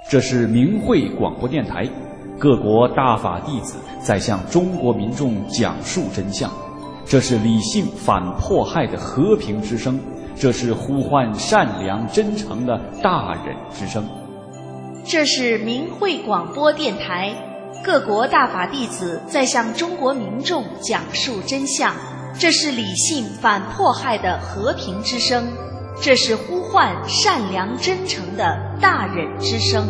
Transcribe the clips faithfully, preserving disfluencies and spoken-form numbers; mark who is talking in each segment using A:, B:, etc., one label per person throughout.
A: 这是明慧广播电台，各国大法弟子在向中国民众讲述真相。这是理性反迫害的和平之声，这是呼唤善良真诚的大忍之声。
B: 这是明慧广播电台，各国大法弟子在向中国民众讲述真相。这是理性反迫害的和平之声，这是呼唤善良真诚的大忍之声。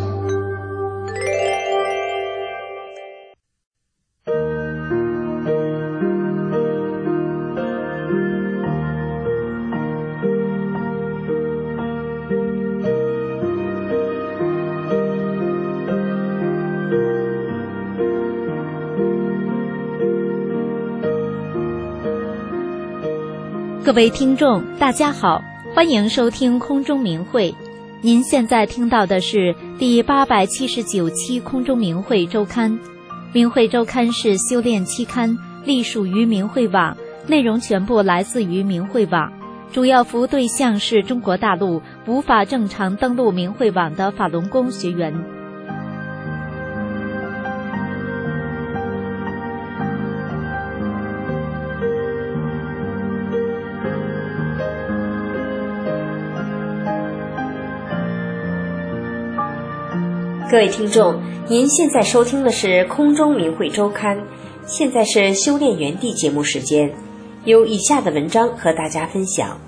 C: 各位听众大家好，欢迎收听空中明慧。您现在听到的是第八百七十九期空中明慧周刊。明慧周刊是修炼期刊，隶属于明慧网，内容全部来自于明慧网，主要服务对象是中国大陆无法正常登录明慧网的法轮功学员。
D: 各位听众，您现在收听的是空中明慧周刊，现在是修炼园地节目时间，有以下的文章和大家分享。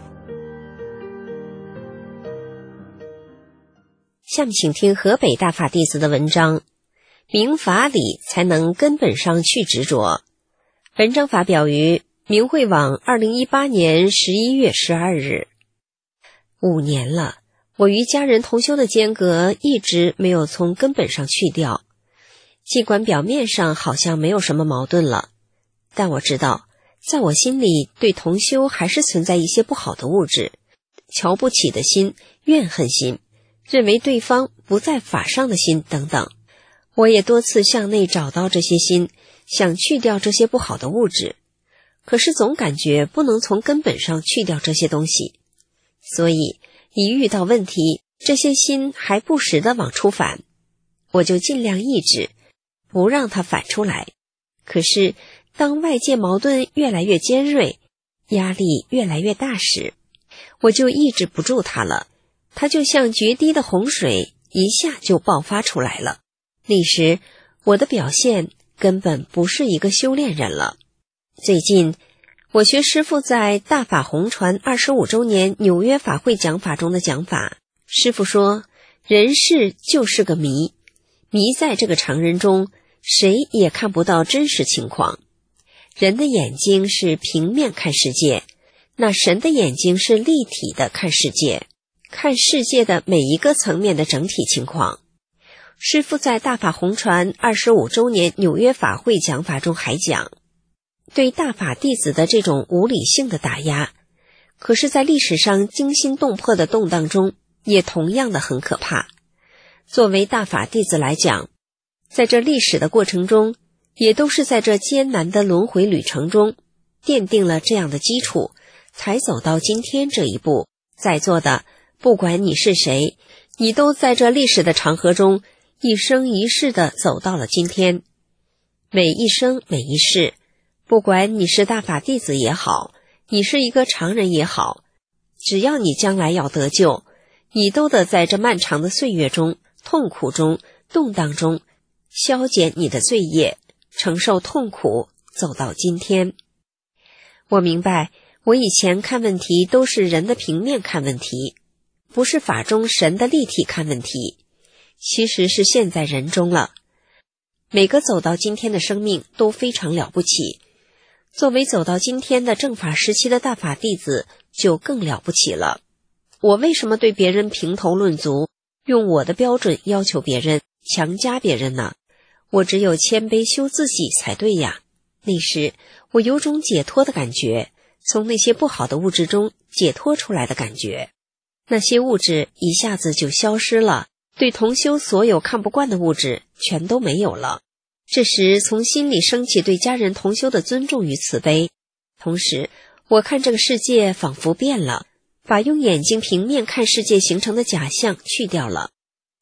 D: 下面请听河北大法弟子的文章，明法理才能根本上去执着。文章发表于明慧网二零一八年十一月十二日。五年了，我与家人同修的间隔一直没有从根本上去掉，尽管表面上好像没有什么矛盾了，但我知道，在我心里对同修还是存在一些不好的物质，瞧不起的心、怨恨心、认为对方不在法上的心等等。我也多次向内找到这些心，想去掉这些不好的物质，可是总感觉不能从根本上去掉这些东西，所以一遇到问题，这些心还不时地往出反，我就尽量抑制，不让它反出来。可是当外界矛盾越来越尖锐，压力越来越大时，我就抑制不住它了，它就像决堤的洪水，一下就爆发出来了。那时我的表现根本不是一个修炼人了。最近我学师父在大法红传二十五周年纽约法会讲法中的讲法，师父说，人世就是个谜，迷在这个常人中，谁也看不到真实情况。人的眼睛是平面看世界，那神的眼睛是立体的看世界，看世界的每一个层面的整体情况。师父在大法红传二十五周年纽约法会讲法中还讲，对大法弟子的这种无理性的打压，可是在历史上惊心动魄的动荡中，也同样的很可怕。作为大法弟子来讲，在这历史的过程中，也都是在这艰难的轮回旅程中，奠定了这样的基础，才走到今天这一步。在座的，不管你是谁，你都在这历史的长河中，一生一世的走到了今天。每一生每一世，不管你是大法弟子也好，你是一个常人也好，只要你将来要得救，你都得在这漫长的岁月中、痛苦中、动荡中，消减你的罪业，承受痛苦，走到今天。我明白，我以前看问题都是人的平面看问题，不是法中神的立体看问题，其实是现在人中了。每个走到今天的生命都非常了不起，作为走到今天的正法时期的大法弟子就更了不起了。我为什么对别人评头论足，用我的标准要求别人，强加别人呢？我只有谦卑修自己才对呀。那时我有种解脱的感觉，从那些不好的物质中解脱出来的感觉，那些物质一下子就消失了，对同修所有看不惯的物质全都没有了。这时从心里升起对家人同修的尊重与慈悲，同时我看这个世界仿佛变了，把用眼睛平面看世界形成的假象去掉了，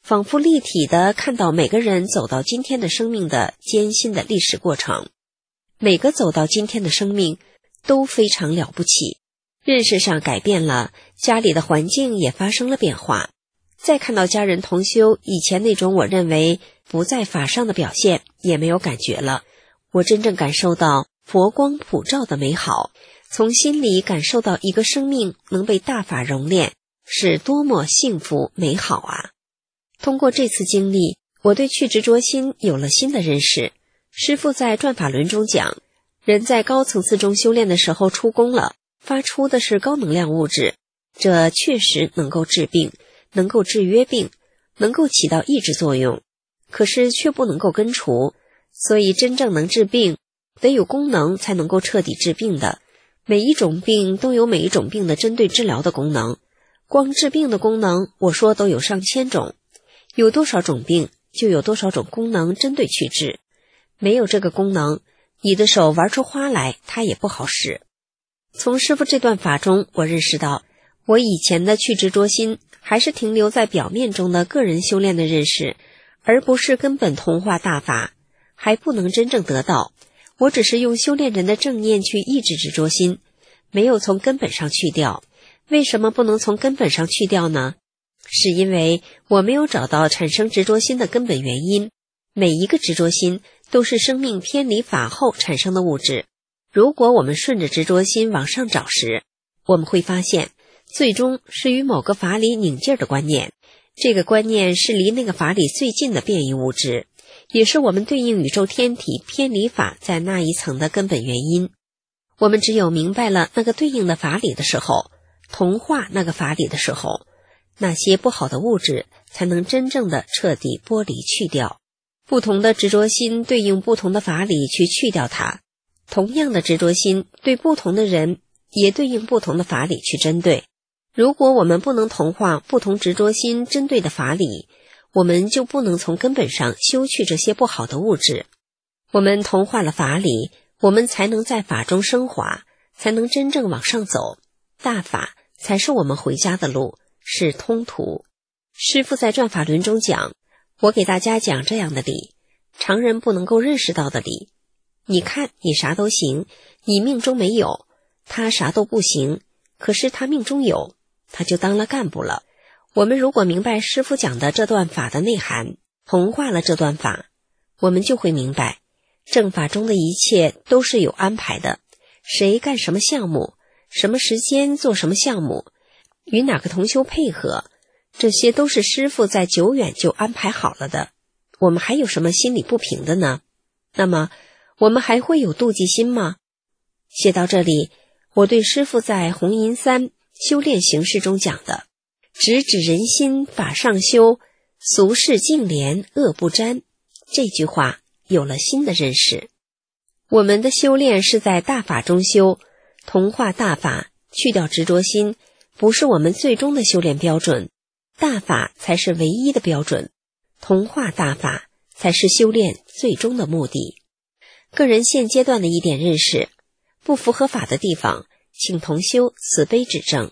D: 仿佛立体地看到每个人走到今天的生命的艰辛的历史过程。每个走到今天的生命都非常了不起，认识上改变了，家里的环境也发生了变化。再看到家人同修，以前那种我认为不在法上的表现也没有感觉了。我真正感受到佛光普照的美好，从心里感受到一个生命能被大法熔炼，是多么幸福美好啊！通过这次经历，我对去执着心有了新的认识。师父在转法轮中讲，人在高层次中修炼的时候出功了，发出的是高能量物质，这确实能够治病，能够制约病，能够起到抑制作用，可是却不能够根除。所以真正能治病，得有功能才能够彻底治病的。每一种病都有每一种病的针对治疗的功能，光治病的功能，我说都有上千种，有多少种病，就有多少种功能针对去治。没有这个功能，你的手玩出花来，它也不好使。从师父这段法中，我认识到，我以前的去执着心还是停留在表面中的个人修炼的认识，而不是根本同化大法，还不能真正得到。我只是用修炼人的正念去抑制执着心，没有从根本上去掉。为什么不能从根本上去掉呢？是因为我没有找到产生执着心的根本原因。每一个执着心都是生命偏离法后产生的物质。如果我们顺着执着心往上找时，我们会发现，最终是与某个法理拧劲儿的观念。这个观念是离那个法理最近的变异物质，也是我们对应宇宙天体偏离法在那一层的根本原因。我们只有明白了那个对应的法理的时候，同化那个法理的时候，那些不好的物质才能真正的彻底剥离去掉。不同的执着心对应不同的法理去去掉它，同样的执着心对不同的人也对应不同的法理去针对。如果我们不能同化不同执着心针对的法理，我们就不能从根本上修去这些不好的物质。我们同化了法理，我们才能在法中升华，才能真正往上走。大法才是我们回家的路，是通途。师父在转法轮中讲，我给大家讲这样的理，常人不能够认识到的理。你看你啥都行，你命中没有，他啥都不行，可是他命中有，他就当了干部了。我们如果明白师父讲的这段法的内涵，同化了这段法，我们就会明白，正法中的一切都是有安排的，谁干什么项目，什么时间做什么项目，与哪个同修配合，这些都是师父在久远就安排好了的。我们还有什么心里不平的呢？那么我们还会有妒忌心吗？写到这里，我对师父在红银三修炼形式中讲的直指人心法上修，俗世净廉恶不沾，这句话有了新的认识。我们的修炼是在大法中修，同化大法，去掉执着心，不是我们最终的修炼标准，大法才是唯一的标准，同化大法才是修炼最终的目的。个人现阶段的一点认识，不符合法的地方，请同修慈悲指正。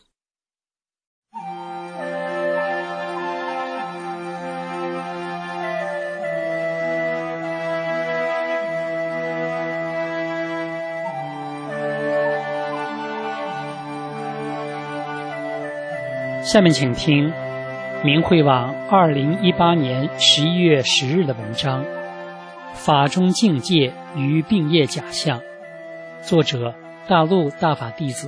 E: 下面请听明慧网二零一八年十一月十日的文章《法中境界与病业假象》，作者大陆大法弟子。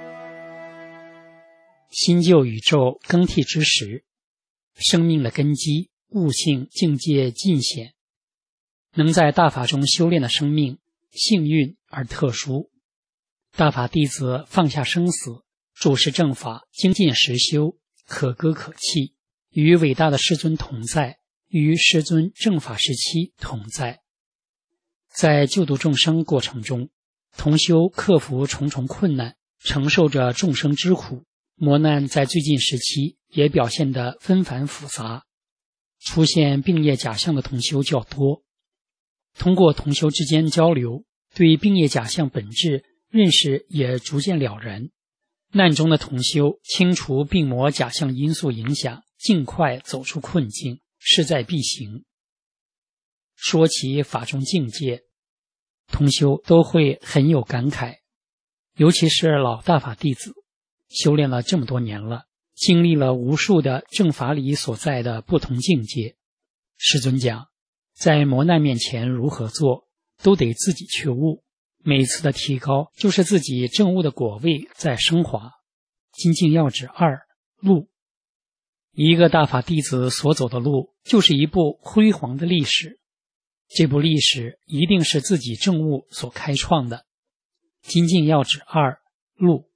E: 新旧宇宙更替之时，生命的根基悟性境界尽显，能在大法中修炼的生命幸运而特殊。大法弟子放下生死，注视正法，精进实修，可歌可泣，与伟大的师尊同在，与师尊正法时期同在。在救度众生过程中，同修克服重重困难，承受着众生之苦，磨难在最近时期也表现得纷繁复杂，出现病业假象的同修较多。通过同修之间交流，对病业假象本质认识也逐渐了然。难中的同修清除病魔假象因素影响，尽快走出困境， 势在必行。说起法中境界，同修都会很有感慨，尤其是老大法弟子，修炼了这么多年了，经历了无数的正法理所在的不同境界。师尊讲，在磨难面前如何做，都得自己去悟，每次的提高就是自己证悟的果位在升华。精进要旨二，路。一个大法弟子所走的路，就是一部辉煌的历史，这部历史一定是自己证悟所开创的。精进要旨二，路。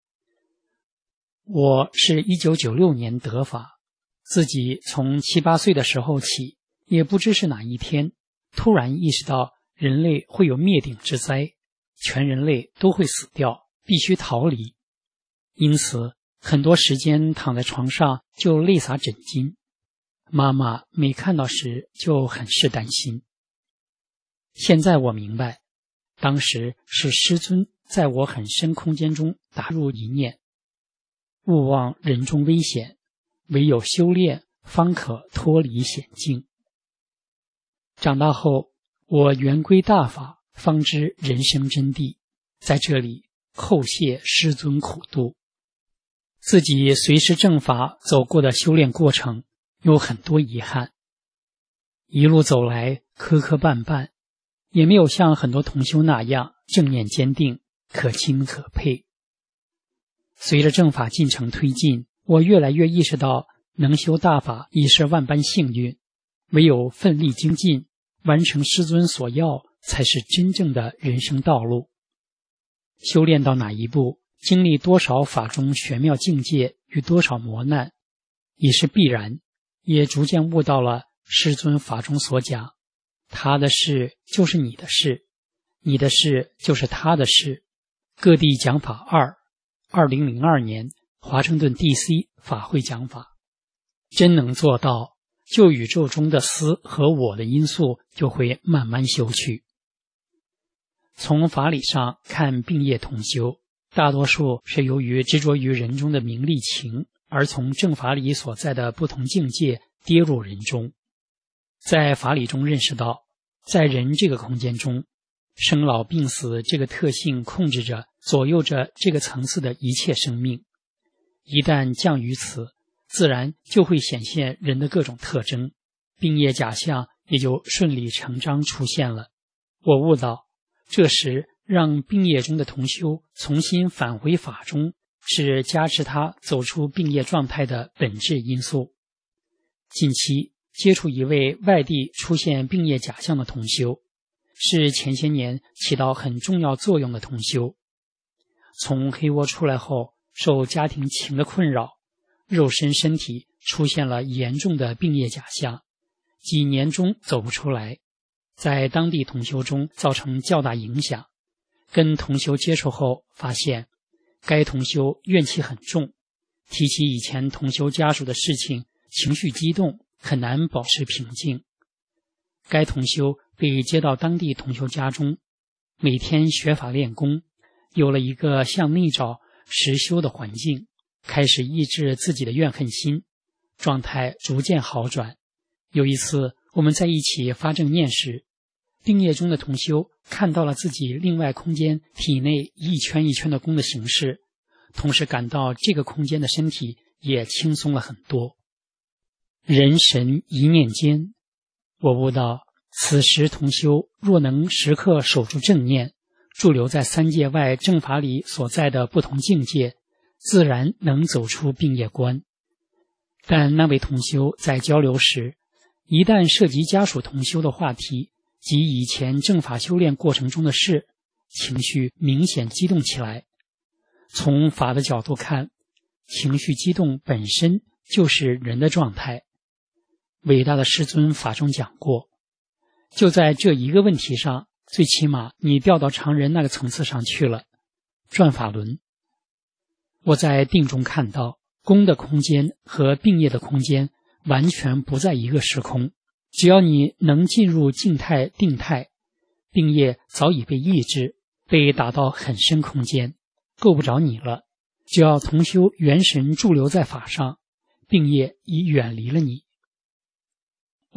E: 我是一九九六年得法，自己从七八岁的时候起，也不知是哪一天，突然意识到人类会有灭顶之灾，全人类都会死掉，必须逃离。因此很多时间躺在床上就泪洒枕巾，妈妈每看到时就很是担心。现在我明白，当时是师尊在我很深空间中打入一念，勿忘人中危险，唯有修炼方可脱离险境。长大后，我圆归大法，方知人生真谛，在这里叩谢师尊苦度。自己随师正法走过的修炼过程有很多遗憾，一路走来磕磕绊绊，也没有像很多同修那样正念坚定，可亲可佩。随着正法进程推进，我越来越意识到能修大法已是万般幸运，唯有奋力精进，完成师尊所要，才是真正的人生道路。修炼到哪一步，经历多少法中玄妙境界与多少磨难，已是必然，也逐渐悟到了师尊法中所讲，他的事就是你的事，你的事就是他的事。各地讲法二，二零零二年华盛顿 D C 法会讲法，真能做到，就宇宙中的私和我的因素就会慢慢修去。从法理上看，并业同修大多数是由于执着于人中的名利情，而从正法理所在的不同境界跌入人中。在法理中认识到，在人这个空间中，生老病死这个特性控制着左右着这个层次的一切生命，一旦降于此，自然就会显现人的各种特征，并业假象也就顺理成章出现了。我悟到，这时让并业中的同修重新返回法中，是加持他走出并业状态的本质因素。近期接触一位外地出现并业假象的同修，是前些年起到很重要作用的同修。从黑窝出来后，受家庭情的困扰，肉身身体出现了严重的并业假象，几年中走不出来，在当地同修中造成较大影响。跟同修接触后发现，该同修怨气很重，提起以前同修家属的事情，情绪激动，很难保持平静。该同修被接到当地同修家中，每天学法练功，有了一个向内照实修的环境，开始抑制自己的怨恨心，状态逐渐好转。有一次我们在一起发正念时，并业中的同修看到了自己另外空间体内一圈一圈的功的形式，同时感到这个空间的身体也轻松了很多。人神一念间，我悟到此时同修若能时刻守住正念，驻留在三界外正法里所在的不同境界，自然能走出并业关。但那位同修在交流时，一旦涉及家属同修的话题及以前正法修炼过程中的事，情绪明显激动起来。从法的角度看，情绪激动本身就是人的状态。伟大的师尊法中讲过，就在这一个问题上，最起码你掉到常人那个层次上去了。转法轮，我在定中看到，功的空间和并业的空间完全不在一个时空。只要你能进入静态定态，并业早已被抑制，被打到很深空间，够不着你了。只要同修元神驻留在法上，并业已远离了你。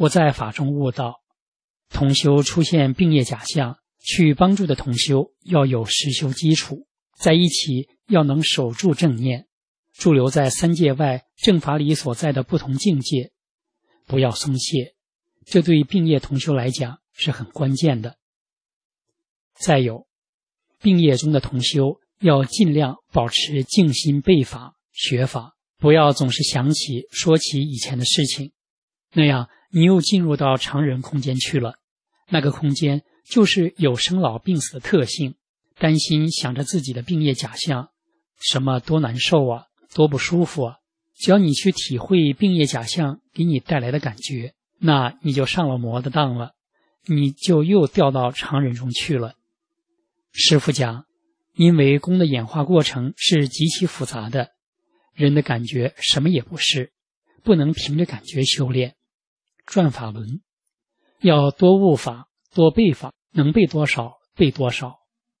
E: 我在法中悟到，同修出现病业假象，去帮助的同修要有实修基础，在一起要能守住正念，驻留在三界外正法里所在的不同境界，不要松懈，这对病业同修来讲是很关键的。再有，病业中的同修要尽量保持静心背法学法，不要总是想起说起以前的事情，那样你又进入到常人空间去了。那个空间就是有生老病死的特性，担心想着自己的病业假象，什么多难受啊，多不舒服啊，只要你去体会病业假象给你带来的感觉，那你就上了魔的当了，你就又掉到常人中去了。师父讲，因为功的演化过程是极其复杂的，人的感觉什么也不是，不能凭着感觉修炼。转法轮要多悟法，多背法，能背多少背多少。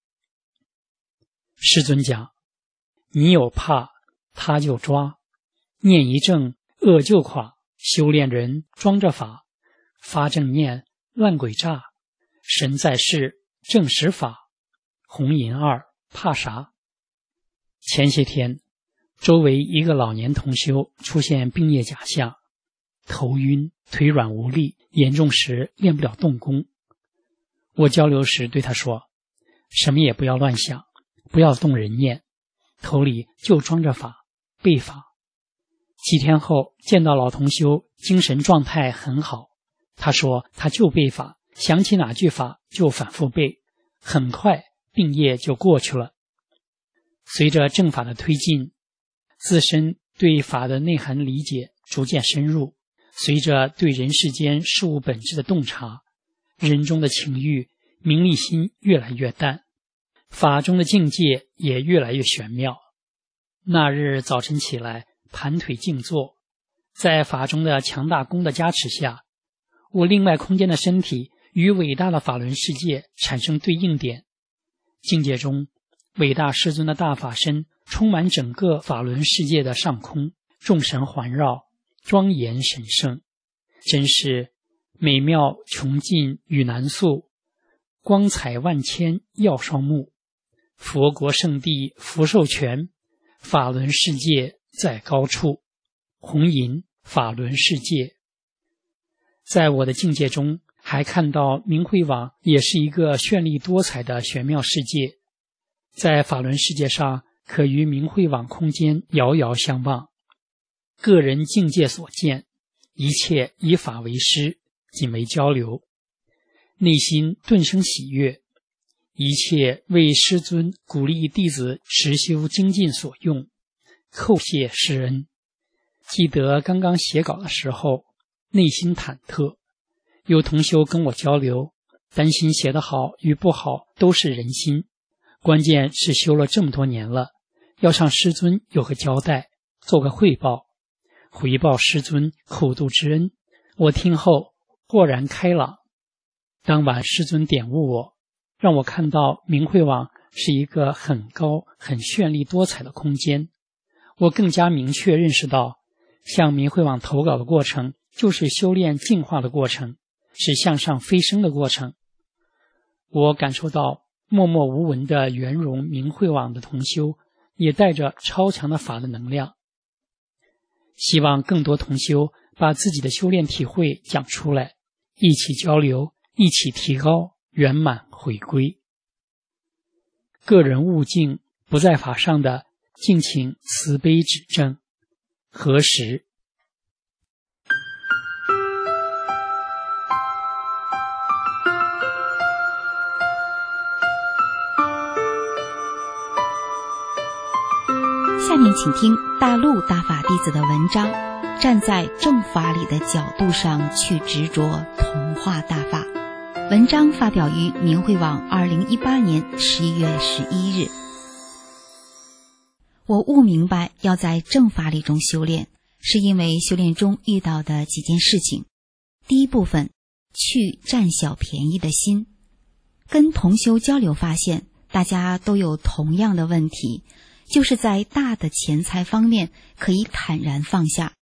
E: 师尊讲，你有怕他就抓，念一正恶就垮，修炼人装着法，发正念乱鬼诈，神在世正实法，红银二怕啥？前些天周围一个老年同修出现病业假象，头晕腿软无力，严重时练不了动功。我交流时对他说，什么也不要乱想，不要动人念，头里就装着法背法。几天后见到老同修精神状态很好，他说他就背法，想起哪句法就反复背，很快病业就过去了。随着正法的推进，自身对法的内涵理解逐渐深入，随着对人世间事物本质的洞察，人中的情欲名利心越来越淡，法中的境界也越来越玄妙。那日早晨起来盘腿静坐，在法中的强大功的加持下，我另外空间的身体与伟大的法轮世界产生对应点。境界中，伟大师尊的大法身充满整个法轮世界的上空，众神环绕，庄严神圣，真是美妙穷尽与难诉，光彩万千耀双目，佛国圣地福寿全，法轮世界在高处，红银法轮世界。在我的境界中，还看到明慧网也是一个绚丽多彩的玄妙世界，在法轮世界上可与明慧网空间遥遥相望。个人境界所见，一切以法为师，仅为交流，内心顿生喜悦，一切为师尊鼓励弟子实修精进所用，叩谢师恩。记得刚刚写稿的时候，内心忐忑，有同修跟我交流，担心写得好与不好都是人心，关键是修了这么多年了，要向师尊有个交代，做个汇报，回报师尊厚度之恩。我听后豁然开朗。当晚师尊点悟我，让我看到明慧网是一个很高很绚丽多彩的空间。我更加明确认识到，向明慧网投稿的过程就是修炼进化的过程，是向上飞升的过程。我感受到默默无闻的圆融明慧网的同修也带着超强的法的能量。希望更多同修把自己的修炼体会讲出来，一起交流，一起提高，圆满回归。个人悟境不在法上的，敬请慈悲指正。何时？
C: 下面请听大陆大法弟子的文章，站在正法里的角度上去执着同化大法。文章发表于明慧网二零一八年十一月十一日。我悟明白要在正法理中修炼，是因为修炼中遇到的几件事情。第一部分，去占小便宜的心。跟同修交流发现，大家都有同样的问题，就是在大的钱财方面可以坦然放下，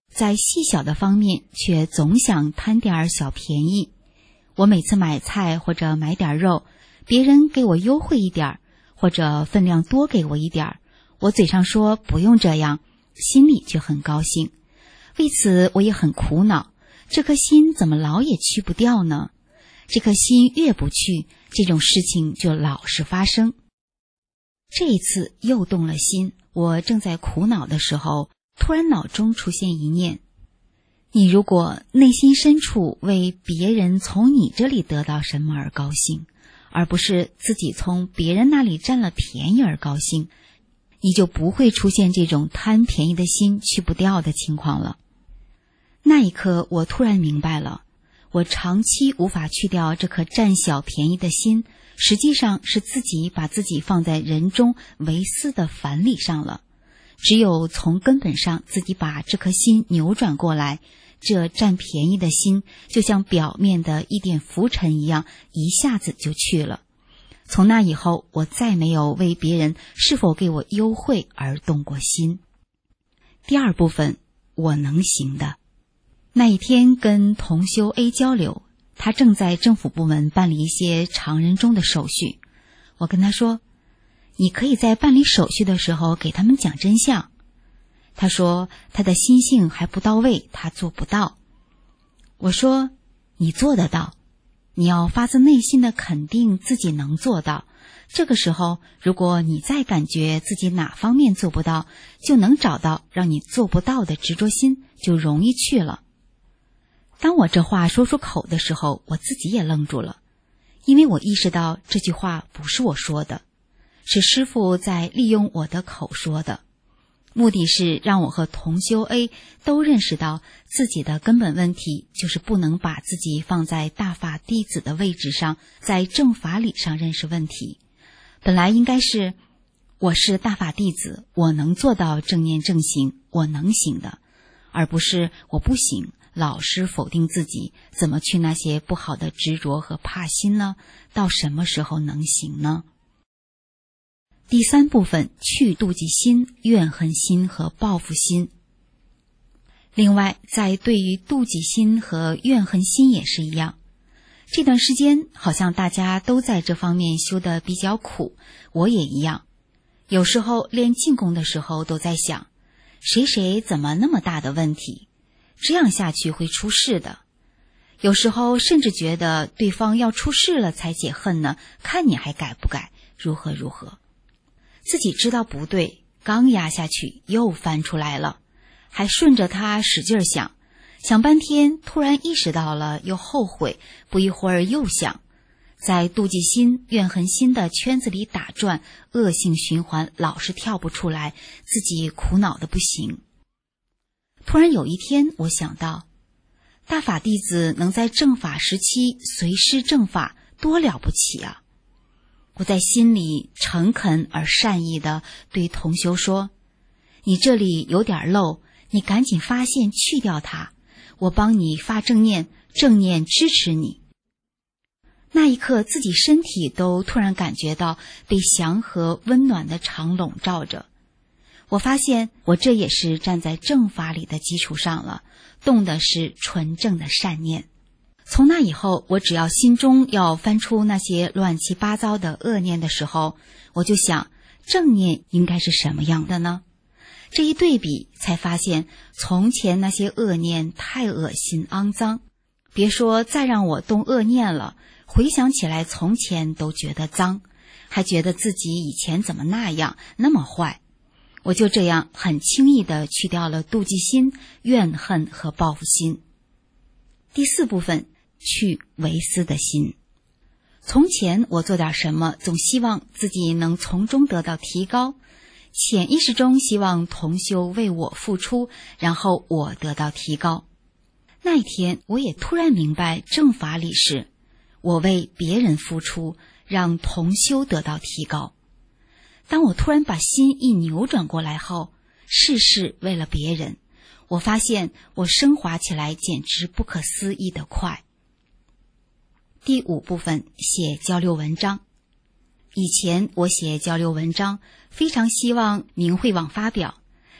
F: 在细小的方面却总想贪点儿小便宜。我每次买菜或者买点肉，别人给我优惠一点儿，或者分量多给我一点儿，我嘴上说不用这样，心里却很高兴。为此我也很苦恼，这颗心怎么老也去不掉呢？这颗心越不去，这种事情就老是发生。这一次又动了心，我正在苦恼的时候，突然脑中出现一念：你如果内心深处为别人从你这里得到什么而高兴，而不是自己从别人那里占了便宜而高兴，你就不会出现这种贪便宜的心去不掉的情况了。那一刻我突然明白了，我长期无法去掉这颗占小便宜的心，实际上是自己把自己放在人中为私的反理上了。只有从根本上自己把这颗心扭转过来，这占便宜的心就像表面的一点浮尘一样，一下子就去了。从那以后，我再没有为别人是否给我优惠而动过心。第二部分，我能行的。那一天跟同修 A 交流，他正在政府部门办理一些常人中的手续。我跟他说，你可以在办理手续的时候给他们讲真相。他说他的心性还不到位，他做不到。我说你做得到，你要发自内心的肯定自己能做到。这个时候，如果你再感觉自己哪方面做不到，就能找到让你做不到的执着心，就容易去了。当我这话说出口的时候，我自己也愣住了，因为我意识到这句话不是我说的，是师父在利用我的口说的，目的是让我和同修 A 都认识到自己的根本问题，就是不能把自己放在大法弟子的位置上，在正法理上认识问题。本来应该是我是大法弟子，我能做到正念正行，我能行的，而不是我不行，老是否定自己，怎么去那些不好的执着和怕心呢？到什么时候能行呢？第三部分，去妒忌心、怨恨心和报复心。另外，在对于妒忌心和怨恨心也是一样。这段时间好像大家都在这方面修得比较苦，我也一样。有时候练静功的时候都在想，谁谁怎么那么大的问题，这样下去会出事的。有时候甚至觉得对方要出事了才解恨呢，看你还改不改，如何如何。自己知道不对，刚压下去又翻出来了，还顺着他使劲想，想半天突然意识到了，又后悔，不一会儿又想，在妒忌心、怨恨心的圈子里打转，恶性循环，老是跳不出来，自己苦恼的不行。突然有一天我想到，大法弟子能在正法时期随师正法，多了不起啊！我在心里诚恳而善意地对同修说，你这里有点漏，你赶紧发现去掉它，我帮你发正念，正念支持你。那一刻自己身体都突然感觉到被祥和温暖的场笼罩着。我发现我这也是站在正法里的基础上了，动的是纯正的善念。从那以后，我只要心中要翻出那些乱七八糟的恶念的时候，我就想正念应该是什么样的呢？这一对比才发现，从前那些恶念太恶心肮脏，别说再让我动恶念了，回想起来从前都觉得脏，还觉得自己以前怎么那样那么坏。我就这样很轻易地去掉了妒忌心、怨恨和报复心。第四部分，去为私的心。从前我做点什么，总希望自己能从中得到提高，潜意识中希望同修为我付出，然后我得到提高。那一天我也突然明白，正法理是我为别人付出，让同修得到提高。当我突然把心一扭转过来后，事事为了别人，我发现我升华起来简直不可思议的快。第五部分，写交流文章。以前我写交流文章，非常希望明慧网发表，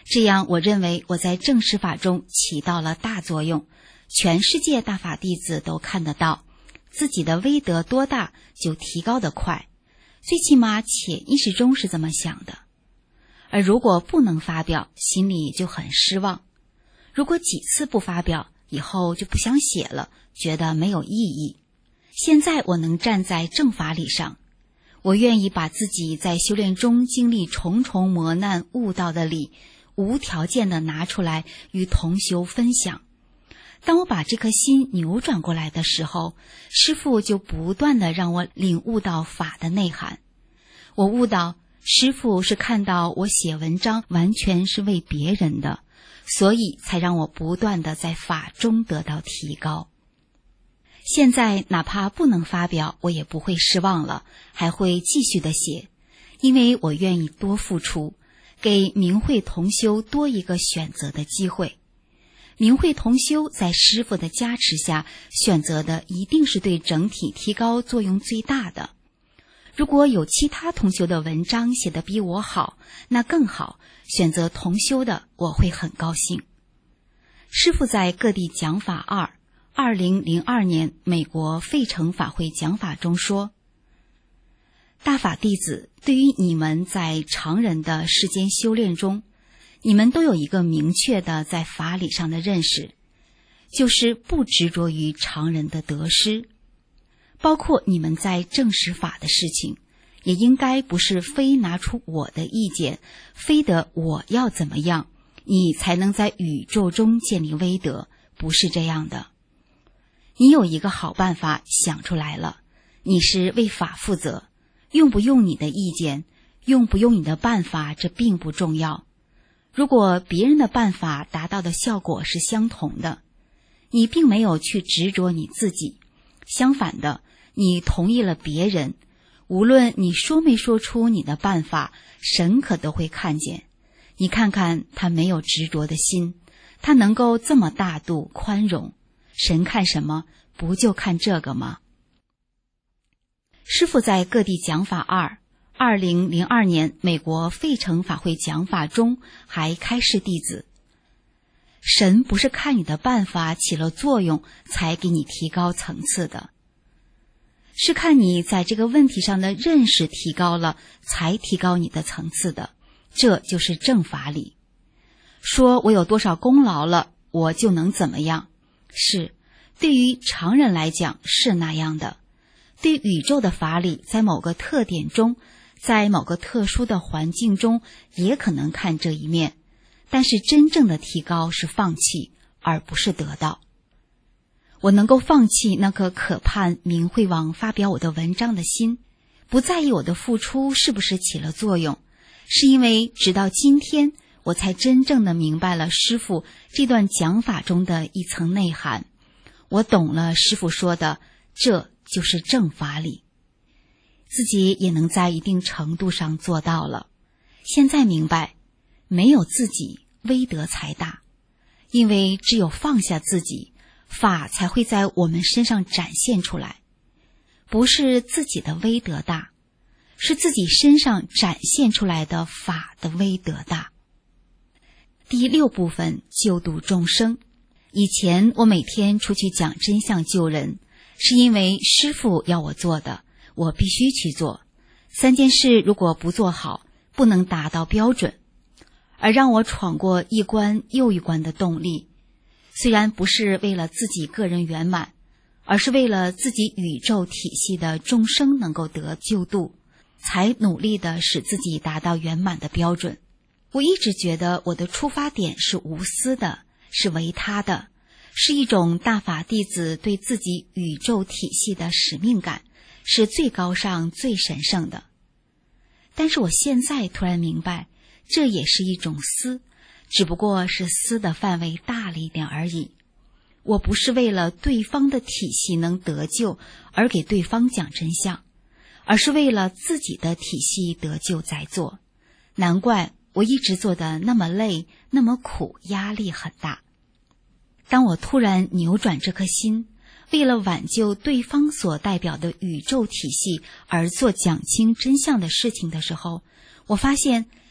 F: 这样我认为我在正实法中起到了大作用，全世界大法弟子都看得到，自己的威德多大就提高得快，最起码潜意识中是这么想的。而如果不能发表，心里就很失望。如果几次不发表，以后就不想写了，觉得没有意义。现在我能站在正法理上，我愿意把自己在修炼中经历重重磨难悟到的理，无条件的拿出来与同修分享。当我把这颗心扭转过来的时候，师父就不断的让我领悟到法的内涵。我悟到师父是看到我写文章完全是为别人的，所以才让我不断的在法中得到提高。现在哪怕不能发表，我也不会失望了，还会继续的写，因为我愿意多付出，给明慧同修多一个选择的机会。明慧同修在师父的加持下选择的一定是对整体提高作用最大的。如果有其他同修的文章写得比我好，那更好，选择同修的我会很高兴。师父在各地讲法二二零零二年美国费城法会讲法中说，大法弟子，对于你们在常人的世间修炼中，你们都有一个明确的在法理上的认识，就是不执着于常人的得失。包括你们在证实法的事情，也应该不是非拿出我的意见，非得我要怎么样，你才能在宇宙中建立威德，不是这样的。你有一个好办法想出来了，你是为法负责，用不用你的意见，用不用你的办法，这并不重要。如果别人的办法达到的效果是相同的，你并没有去执着你自己，相反的，你同意了别人，无论你说没说出你的办法，神可都会看见。你看看他没有执着的心，他能够这么大度宽容，神看什么？不就看这个吗？师父在各地讲法二二零零二年美国费城法会讲法中还开示弟子，神不是看你的办法起了作用才给你提高层次的，是看你在这个问题上的认识提高了才提高你的层次的，这就是正法理。说我有多少功劳了，我就能怎么样，是对于常人来讲是那样的，对宇宙的法理在某个特点中，在某个特殊的环境中也可能看这一面，但是真正的提高是放弃，而不是得到。我能够放弃那颗渴盼明慧网发表我的文章的心，不在意我的付出是不是起了作用，是因为直到今天我才真正的明白了师父这段讲法中的一层内涵。我懂了师父说的，这就是正法理，自己也能在一定程度上做到了。现在明白，没有自己威德才大，因为只有放下自己，法才会在我们身上展现出来。不是自己的威德大，是自己身上展现出来的法的威德大。第六部分，救度众生。以前我每天出去讲真相救人，是因为师父要我做的，我必须去做。三件事如果不做好，不能达到标准。而让我闯过一关又一关的动力，虽然不是为了自己个人圆满，而是为了自己宇宙体系的众生能够得救度，才努力的使自己达到圆满的标准。我一直觉得我的出发点是无私的，是唯他的，是一种大法弟子对自己宇宙体系的使命感，是最高尚最神圣的。但是我现在突然明白，这也是一种私，只不过是私的范围大了一点而已。我不是为了对方的体系能得救而给对方讲真相，而是为了自己的体系得救在做。难怪我一直做得那么累，那么苦，压力很大。当我突然扭转这颗心，为了挽救对方所代表的宇宙体系而做讲清真相的事情的时候，我发现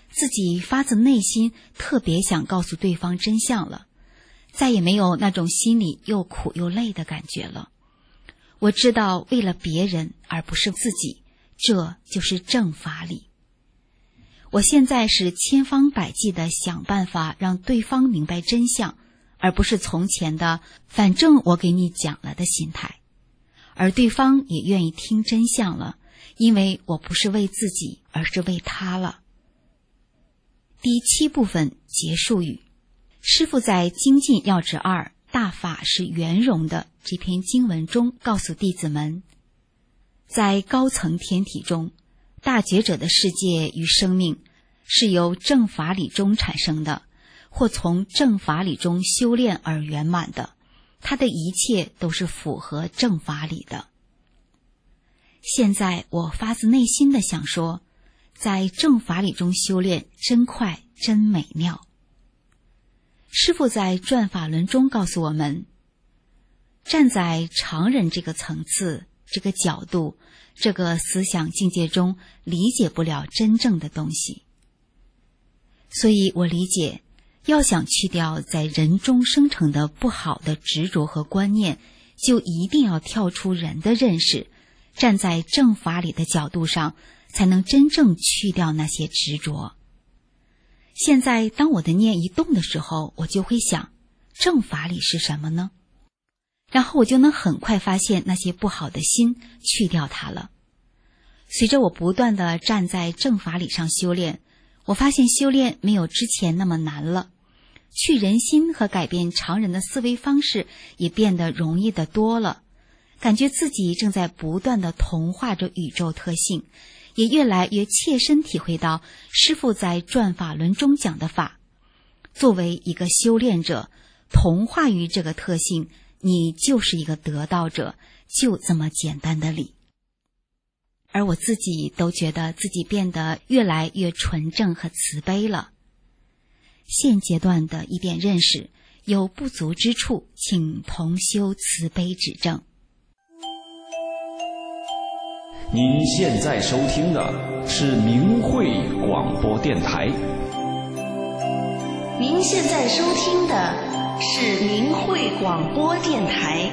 F: 自己发自内心特别想告诉对方真相了，再也没有那种心里又苦又累的感觉了。我知道为了别人而不是自己，这就是正法理。我现在是千方百计地想办法让对方明白真相，而不是从前的反正我给你讲了的心态。而对方也愿意听真相了，因为我不是为自己，而是为他了。第七部分结束语。师父在精进要旨二大法是圆融的这篇经文中告诉弟子们，在高层天体中，大觉者的世界与生命是由正法理中产生的，或从正法理中修炼而圆满的，它的一切都是符合正法理的。现在我发自内心的想说，在正法理中修炼真快真美妙。师父在转法轮中告诉我们，站在常人这个层次、这个角度、这个思想境界中，理解不了真正的东西。所以我理解，要想去掉在人中生成的不好的执着和观念，就一定要跳出人的认识，站在正法理的角度上，才能真正去掉那些执着。现在当我的念一动的时候，我就会想，正法理是什么呢？然后我就能很快发现那些不好的心，去掉它了。随着我不断地站在正法理上修炼，我发现修炼没有之前那么难了，去人心和改变常人的思维方式也变得容易得多了，感觉自己正在不断地同化着宇宙特性，也越来越切身体会到师父在转法轮中讲的法。作为一个修炼者，同化于这个特性，你就是一个得道者，就这么简单的理。而我自己都觉得自己变得越来越纯正和慈悲了。现阶段的一点认识，有不足之处，请同修慈悲指正。
A: 您现在收听的是明慧广播电台。
B: 您现在收听的是明慧广播电台。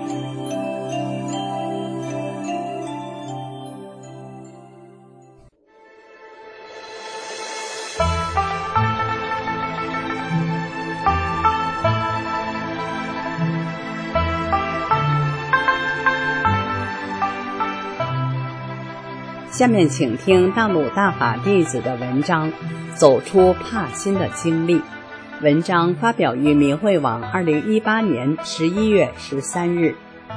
G: 下面请听大陆大法弟子的文章《走出怕心的经历》。文章发表于明慧网二零一八年十一月十三日。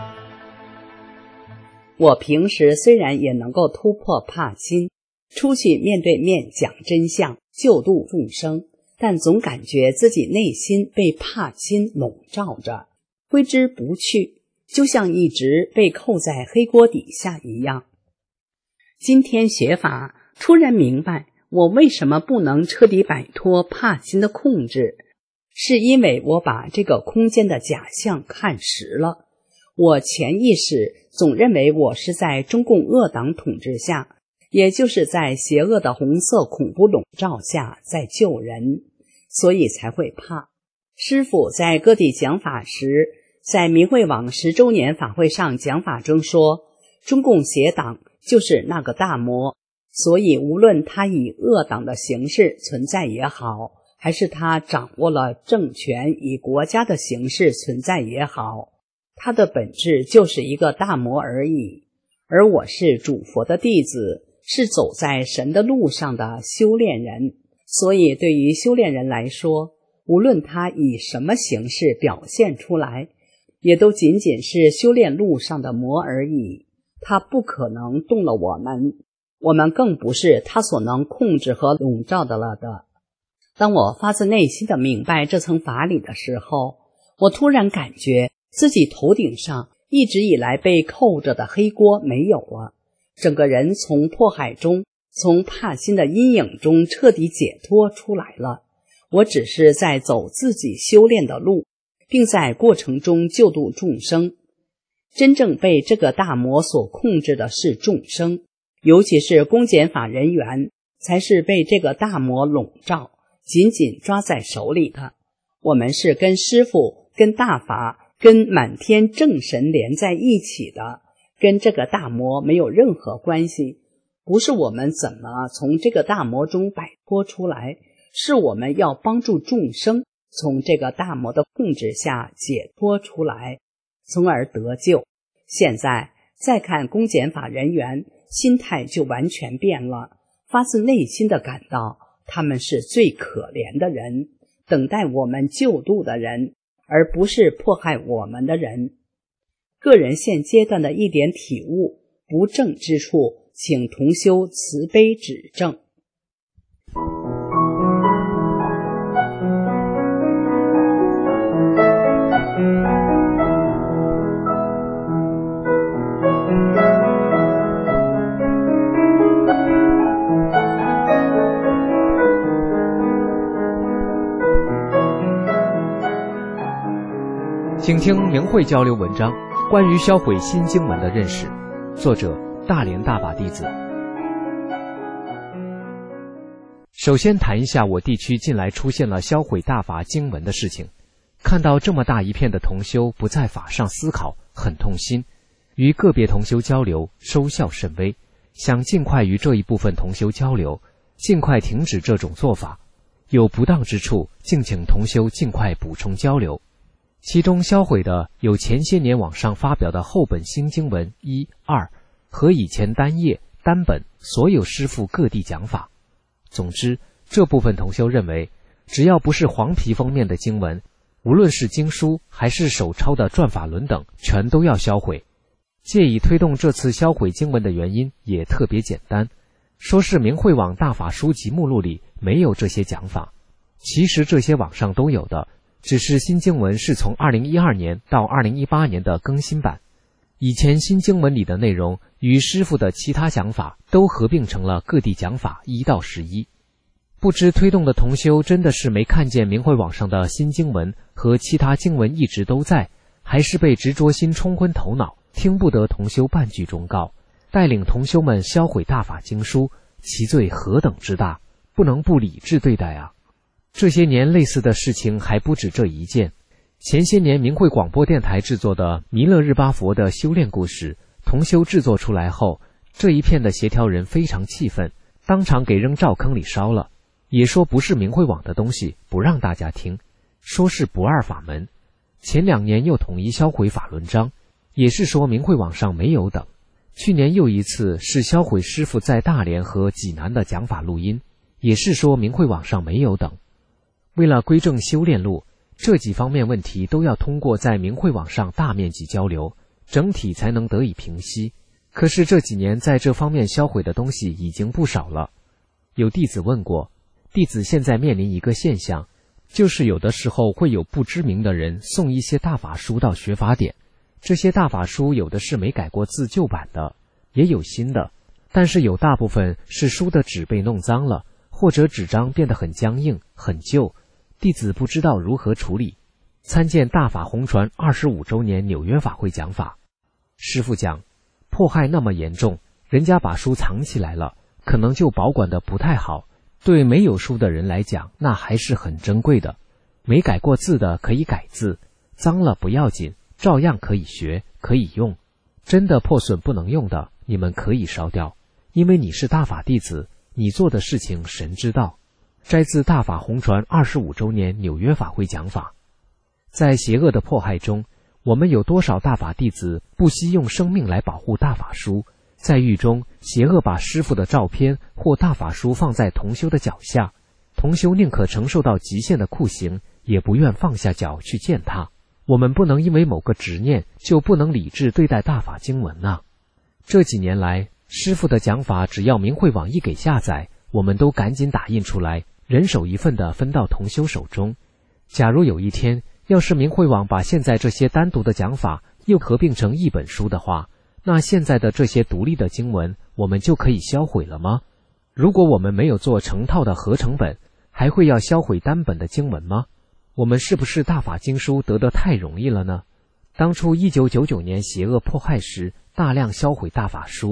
G: 我平时虽然也能够突破怕心，出去面对面讲真相，救度众生，但总感觉自己内心被怕心笼罩着，挥之不去，就像一直被扣在黑锅底下一样。今天学法，突然明白我为什么不能彻底摆脱怕心的控制，是因为我把这个空间的假象看实了。我潜意识总认为我是在中共恶党统治下，也就是在邪恶的红色恐怖笼罩下在救人，所以才会怕。师父在各地讲法时，在明慧网十周年法会上讲法中说，中共邪党就是那个大魔，所以无论他以恶党的形式存在也好，还是他掌握了政权以国家的形式存在也好，他的本质就是一个大魔而已。而我是主佛的弟子，是走在神的路上的修炼人，所以对于修炼人来说，无论他以什么形式表现出来，也都仅仅是修炼路上的魔而已。他不可能动了我们，我们更不是他所能控制和笼罩的了的。当我发自内心的明白这层法理的时候，我突然感觉自己头顶上一直以来被扣着的黑锅没有了，整个人从迫害中，从怕心的阴影中彻底解脱出来了。我只是在走自己修炼的路，并在过程中救度众生。真正被这个大魔所控制的是众生，尤其是公检法人员， 才是被这个大魔笼罩，紧紧抓在手里的。我们是跟师父、跟大法、跟满天正神连在一起的，跟这个大魔没有任何关系。不是我们怎么从这个大魔中摆脱出来，是我们要帮助众生从这个大魔的控制下解脱出来，从而得救。现在再看公检法人员，心态就完全变了，发自内心的感到他们是最可怜的人，等待我们救度的人，而不是迫害我们的人。个人现阶段的一点体悟，不正之处，请同修慈悲指正。
H: 请听明慧交流文章，关于销毁新经文的认识，作者大连大法弟子。首先谈一下我地区近来出现了销毁大法经文的事情，看到这么大一片的同修不在法上思考，很痛心，与个别同修交流，收效甚微，想尽快与这一部分同修交流，尽快停止这种做法，有不当之处，敬请同修尽快补充交流。其中销毁的有前些年网上发表的后本新经文一、二和以前单页、单本所有师父各地讲法。总之，这部分同修认为，只要不是黄皮封面的经文，无论是经书还是手抄的转法轮等，全都要销毁。借以推动这次销毁经文的原因也特别简单，说是明慧网大法书籍目录里没有这些讲法，其实这些网上都有的，只是新经文是从二零一二年到二零一八年的更新版，以前新经文里的内容与师父的其他讲法都合并成了各地讲法一到十一。不知推动的同修真的是没看见明慧网上的新经文和其他经文一直都在，还是被执着心冲昏头脑，听不得同修半句忠告，带领同修们销毁大法经书，其罪何等之大，不能不理智对待啊！这些年类似的事情还不止这一件。前些年明慧广播电台制作的弥勒日巴佛的修炼故事，同修制作出来后，这一片的协调人非常气愤，当场给扔灶坑里烧了，也说不是明慧网的东西，不让大家听，说是不二法门。前两年又统一销毁法轮章，也是说明慧网上没有等。去年又一次是销毁师父在大连和济南的讲法录音，也是说明慧网上没有等。为了归正修炼路，这几方面问题都要通过在明慧网上大面积交流，整体才能得以平息。可是这几年在这方面销毁的东西已经不少了。有弟子问过，弟子现在面临一个现象，就是有的时候会有不知名的人送一些大法书到学法典，这些大法书有的是没改过字旧版的，也有新的，但是有大部分是书的纸被弄脏了，或者纸张变得很僵硬很旧，弟子不知道如何处理。参见大法红传二十五周年纽约法会讲法，师父讲，迫害那么严重，人家把书藏起来了，可能就保管得不太好，对没有书的人来讲，那还是很珍贵的。没改过字的可以改字，脏了不要紧，照样可以学可以用。真的破损不能用的，你们可以烧掉，因为你是大法弟子，你做的事情神知道。摘自大法红传二十五周年纽约法会讲法。在邪恶的迫害中，我们有多少大法弟子不惜用生命来保护大法书？在狱中，邪恶把师父的照片或大法书放在同修的脚下，同修宁可承受到极限的酷刑，也不愿放下脚去见他。我们不能因为某个执念就不能理智对待大法经文啊！这几年来，师父的讲法只要明慧网一给下载，我们都赶紧打印出来，人手一份的分到同修手中。假如有一天，要是明慧网把现在这些单独的讲法又合并成一本书的话，那现在的这些独立的经文，我们就可以销毁了吗？如果我们没有做成套的合成本，还会要销毁单本的经文吗？我们是不是大法经书得得太容易了呢？当初一九九九年邪恶迫害时，大量销毁大法书，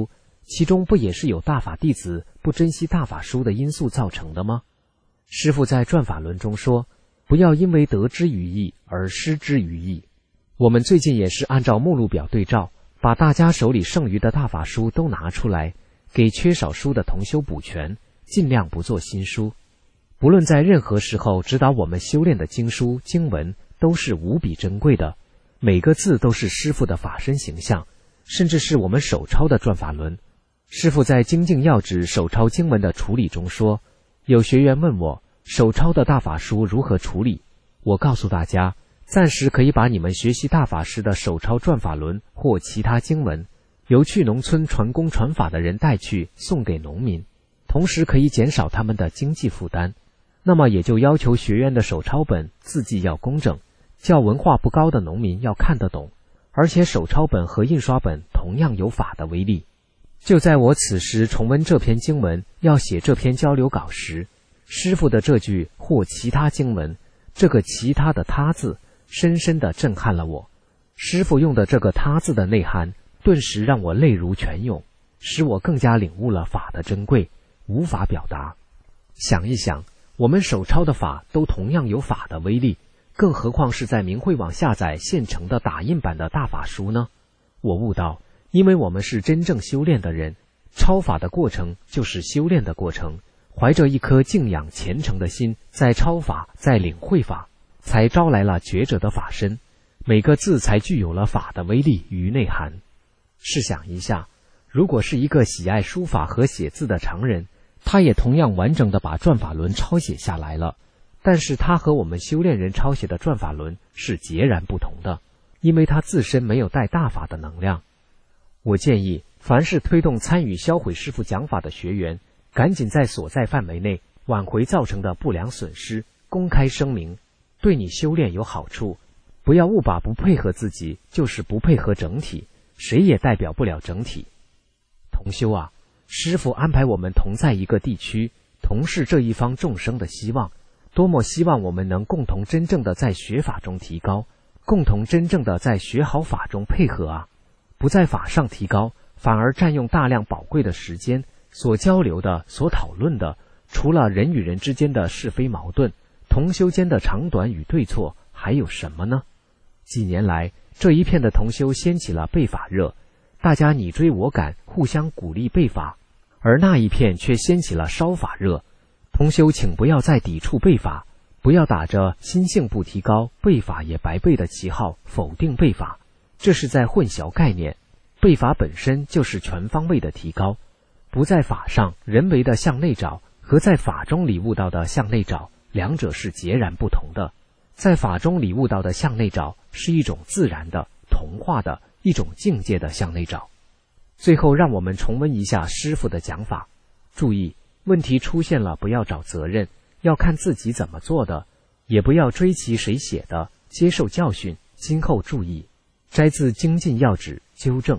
H: 其中不也是有大法弟子不珍惜大法书的因素造成的吗？师父在转法轮中说，不要因为得之于易而失之于易。我们最近也是按照目录表对照，把大家手里剩余的大法书都拿出来，给缺少书的同修补全，尽量不做新书。不论在任何时候指导我们修炼的经书经文都是无比珍贵的，每个字都是师父的法身形象，甚至是我们手抄的转法轮。师父在精进要旨手抄经文的处理中说，有学员问我手抄的大法书如何处理，我告诉大家，暂时可以把你们学习大法师的手抄转法轮或其他经文，由去农村传功传法的人带去送给农民，同时可以减少他们的经济负担。那么也就要求学员的手抄本字迹要工整，较文化不高的农民要看得懂，而且手抄本和印刷本同样有法的威力。就在我此时重温这篇经文，要写这篇交流稿时，师父的这句或其他经文，这个其他的他字深深地震撼了我。师父用的这个他字的内涵顿时让我泪如泉涌，使我更加领悟了法的珍贵，无法表达。想一想，我们手抄的法都同样有法的威力，更何况是在明慧网下载现成的打印版的大法书呢？我悟到，因为我们是真正修炼的人，抄法的过程就是修炼的过程，怀着一颗敬仰虔诚的心，在抄法，在领会法，才招来了觉者的法身，每个字才具有了法的威力与内涵。试想一下，如果是一个喜爱书法和写字的常人，他也同样完整地把转法轮抄写下来了，但是他和我们修炼人抄写的转法轮是截然不同的，因为他自身没有带大法的能量。我建议凡是推动参与销毁师父讲法的学员，赶紧在所在范围内挽回造成的不良损失，公开声明，对你修炼有好处，不要误把不配合自己就是不配合整体，谁也代表不了整体。同修啊，师父安排我们同在一个地区，同是这一方众生的希望，多么希望我们能共同真正的在学法中提高，共同真正的在学好法中配合啊！不在法上提高，反而占用大量宝贵的时间，所交流的、所讨论的，除了人与人之间的是非矛盾，同修间的长短与对错，还有什么呢？几年来，这一片的同修掀起了背法热，大家你追我赶，互相鼓励背法，而那一片却掀起了烧法热。同修请不要再抵触背法，不要打着心性不提高，背法也白背的旗号否定背法，这是在混淆概念。背法本身就是全方位的提高，不在法上人为的向内找，和在法中领悟到的向内找，两者是截然不同的。在法中领悟到的向内找，是一种自然的、同化的、一种境界的向内找。最后让我们重温一下师父的讲法，注意问题出现了不要找责任，要看自己怎么做的，也不要追其谁写的，接受教训，今后注意。摘自精进要旨，纠正。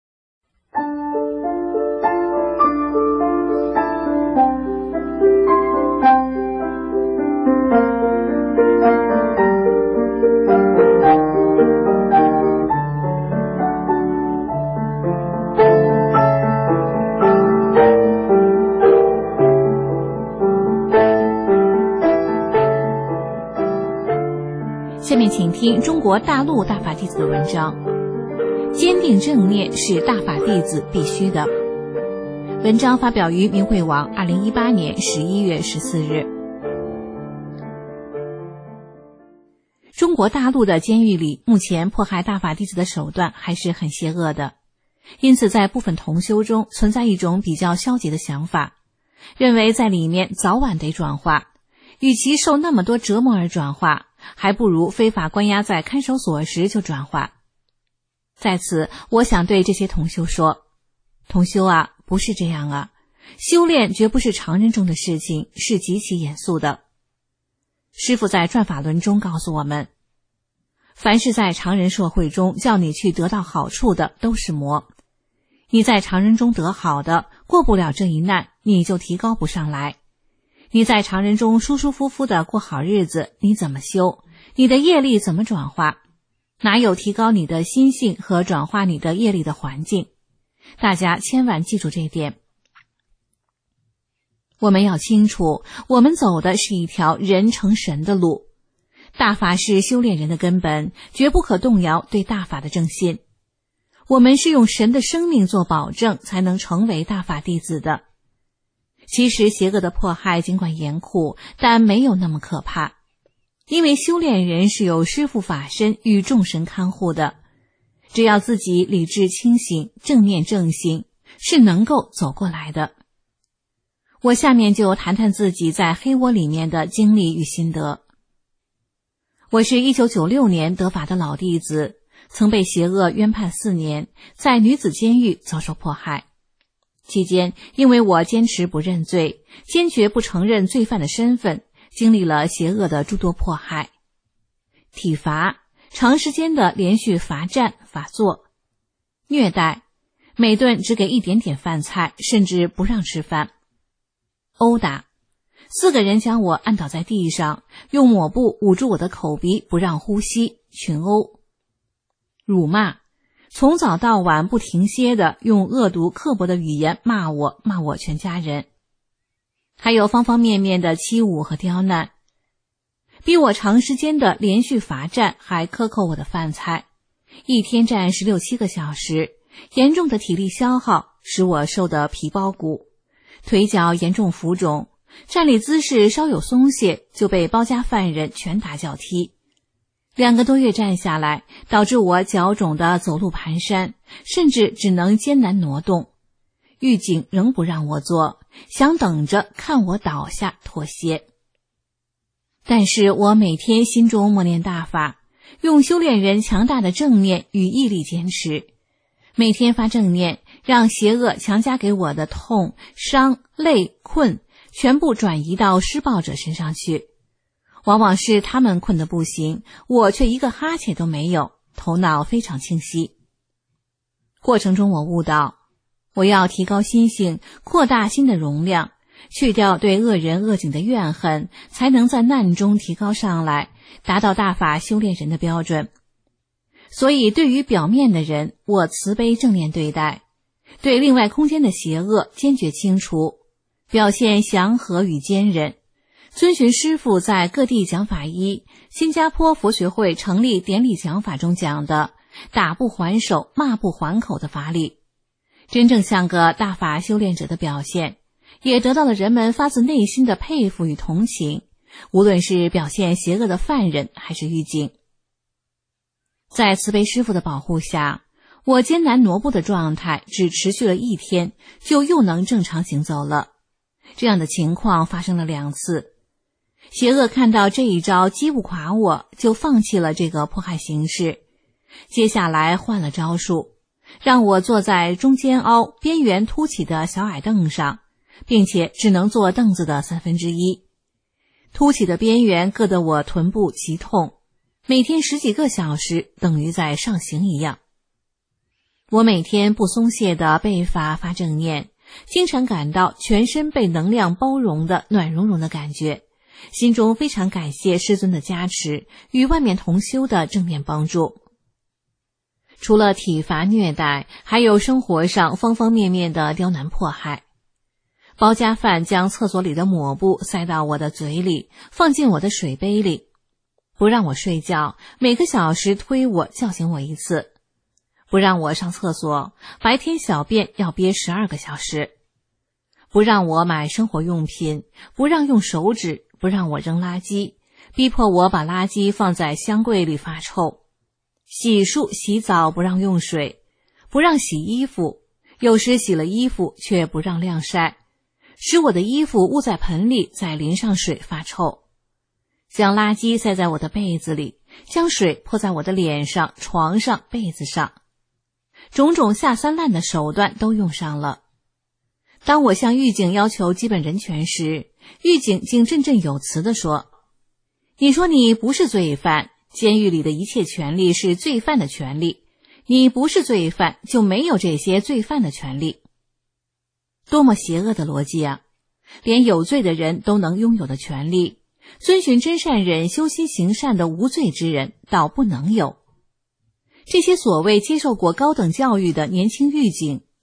C: 下面请听中国大陆大法弟子的文章，坚定正念是大法弟子必须的。文章发表于明慧网二零一八年十一月十四日。中国大陆的监狱里，目前迫害大法弟子的手段还是很邪恶的，因此在部分同修中存在一种比较消极的想法，认为在里面早晚得转化，与其受那么多折磨而转化，还不如非法关押在看守所时就转化。在此，我想对这些同修说，同修啊，不是这样啊，修炼绝不是常人中的事情，是极其严肃的。师父在转法轮中告诉我们，凡是在常人社会中叫你去得到好处的都是魔，你在常人中得好的，过不了这一难，你就提高不上来。你在常人中舒舒服服的过好日子，你怎么修？你的业力怎么转化？哪有提高你的心性和转化你的业力的环境？ 大家千万记住这一点。我们要清楚，我们走的是一条人成神的路。大法是修炼人的根本，绝不可动摇对大法的正信。我们是用神的生命做保证，才能成为大法弟子的。其实邪恶的迫害尽管严酷，但没有那么可怕，因为修炼人是有师父法身与众神看护的，只要自己理智清醒，正念正心，是能够走过来的。我下面就谈谈自己在黑窝里面的经历与心得。我是一九九六年得法的老弟子，曾被邪恶冤判四年，在女子监狱遭受迫害。期间，因为我坚持不认罪，坚决不承认罪犯的身份，经历了邪恶的诸多迫害。体罚，长时间的连续罚站、罚坐；虐待，每顿只给一点点饭菜，甚至不让吃饭；殴打，四个人将我按倒在地上，用抹布捂住我的口鼻，不让呼吸，群殴；辱骂，从早到晚不停歇的用恶毒刻薄的语言骂我，骂我全家人；还有方方面面的欺侮和刁难，逼我长时间的连续罚站，还克扣我的饭菜，一天站十六七个小时，严重的体力消耗使我瘦得皮包骨，腿脚严重浮肿，站立姿势稍有松懈就被包夹犯人拳打脚踢。两个多月站下来，导致我脚肿的走路蹒跚，甚至只能艰难挪动。狱警仍不让我坐，想等着看我倒下妥协。但是我每天心中默念大法，用修炼人强大的正念与毅力坚持，每天发正念，让邪恶强加给我的痛、伤、累、困全部转移到施暴者身上去。往往是他们困得不行，我却一个哈欠都没有，头脑非常清晰。过程中我悟到，我要提高心性，扩大心的容量，去掉对恶人恶警的怨恨，才能在难中提高上来，达到大法修炼人的标准。所以对于表面的人，我慈悲正念对待，对另外空间的邪恶坚决清除，表现祥和与坚韧，遵循师父在各地讲法一新加坡佛学会成立典礼讲法中讲的打不还手、骂不还口的法理，真正像个大法修炼者的表现，也得到了人们发自内心的佩服与同情，无论是表现邪恶的犯人还是狱警。在慈悲师父的保护下，我艰难挪步的状态只持续了一天，就又能正常行走了。这样的情况发生了两次。邪恶看到这一招击不垮我，就放弃了这个迫害形式，接下来换了招数，让我坐在中间凹、边缘凸起的小矮凳上，并且只能坐凳子的三分之一。凸起的边缘硌得我臀部极痛，每天十几个小时，等于在上刑一样。我每天不松懈地背法发正念，经常感到全身被能量包容的暖融融的感觉，心中非常感谢师尊的加持与外面同修的正面帮助。除了体罚虐待，还有生活上方方面面的刁难迫害。包夹犯将厕所里的抹布塞到我的嘴里，放进我的水杯里，不让我睡觉，每个小时推我叫醒我一次，不让我上厕所，白天小便要憋十二个小时，不让我买生活用品，不让用手指，不让我扔垃圾，逼迫我把垃圾放在箱柜里发臭，洗漱洗澡不让用水，不让洗衣服，有时洗了衣服却不让晾晒，使我的衣服捂在盆里再淋上水发臭，将垃圾塞在我的被子里，将水泼在我的脸上、床上、被子上，种种下三滥的手段都用上了。当我向狱警要求基本人权时，狱警竟振振有词地说，你说你不是罪犯，监狱里的一切权利是罪犯的权利，你不是罪犯就没有这些罪犯的权利。多么邪恶的逻辑啊！连有罪的人都能拥有的权利，遵循真善忍、修心行善的无罪之人倒不能有。这些所谓接受过高等教育的年轻狱警，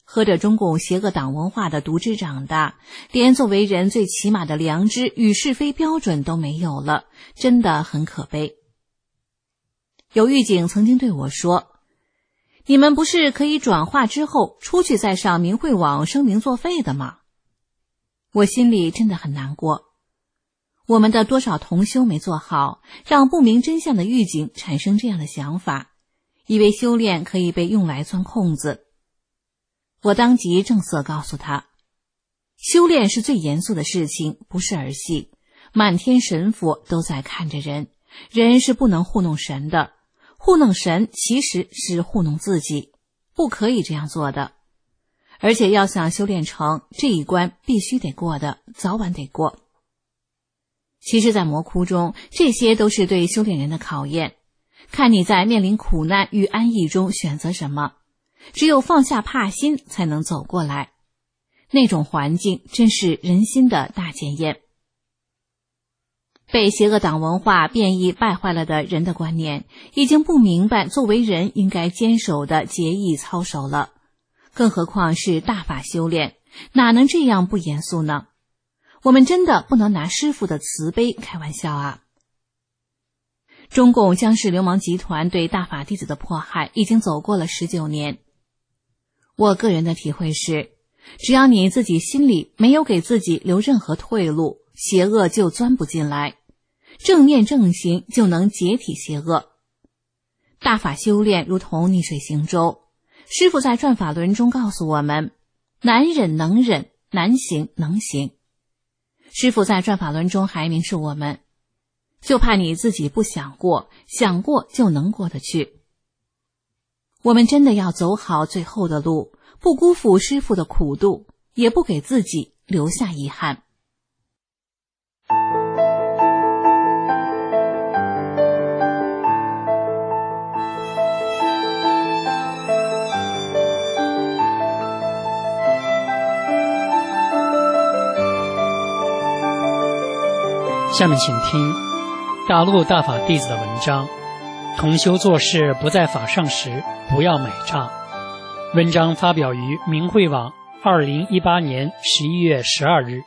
I: 喝着中共邪恶党文化的毒汁长大，连作为人最起码的良知与是非标准都没有了，真的很可悲。有狱警曾经对我说，你们不是可以转化之后出去再上明慧网声名作废的吗？我心里真的很难过。我们的多少同修没做好，让不明真相的狱警产生这样的想法，以为修炼可以被用来钻空子。我当即正色告诉他，修炼是最严肃的事情，不是儿戏，满天神佛都在看着人，人是不能糊弄神的，糊弄神其实是糊弄自己，不可以这样做的。而且要想修炼成，这一关必须得过的，早晚得过。其实在魔窟中，这些都是对修炼人的考验，看你在面临苦难与安逸中选择什么，只有放下怕心才能走过来。那种环境真是人心的大检验。被邪恶党文化变异败坏了的人的观念，已经不明白作为人应该坚守的节义操守了，更何况是大法修炼，哪能这样不严肃呢？我们真的不能拿师父的慈悲开玩笑啊！中共僵尸流氓集团对大法弟子的迫害已经走过了十九年。我个人的体会是，只要你自己心里没有给自己留任何退路，邪恶就钻不进来，正念正行就能解体邪恶。大法修炼如同逆水行舟，师父在转法轮中告诉我们，难忍能忍，难行能行。师父在转法轮中还明示我们，就怕你自己不想过，想过就能过得去。我们真的要走好最后的路，不辜负师父的苦度，也不给自己留下遗憾。
E: 下面请听大陆大法弟子的文章，同修做事不在法上时不要买账。文章发表于明慧网二零一八年十一月十二日。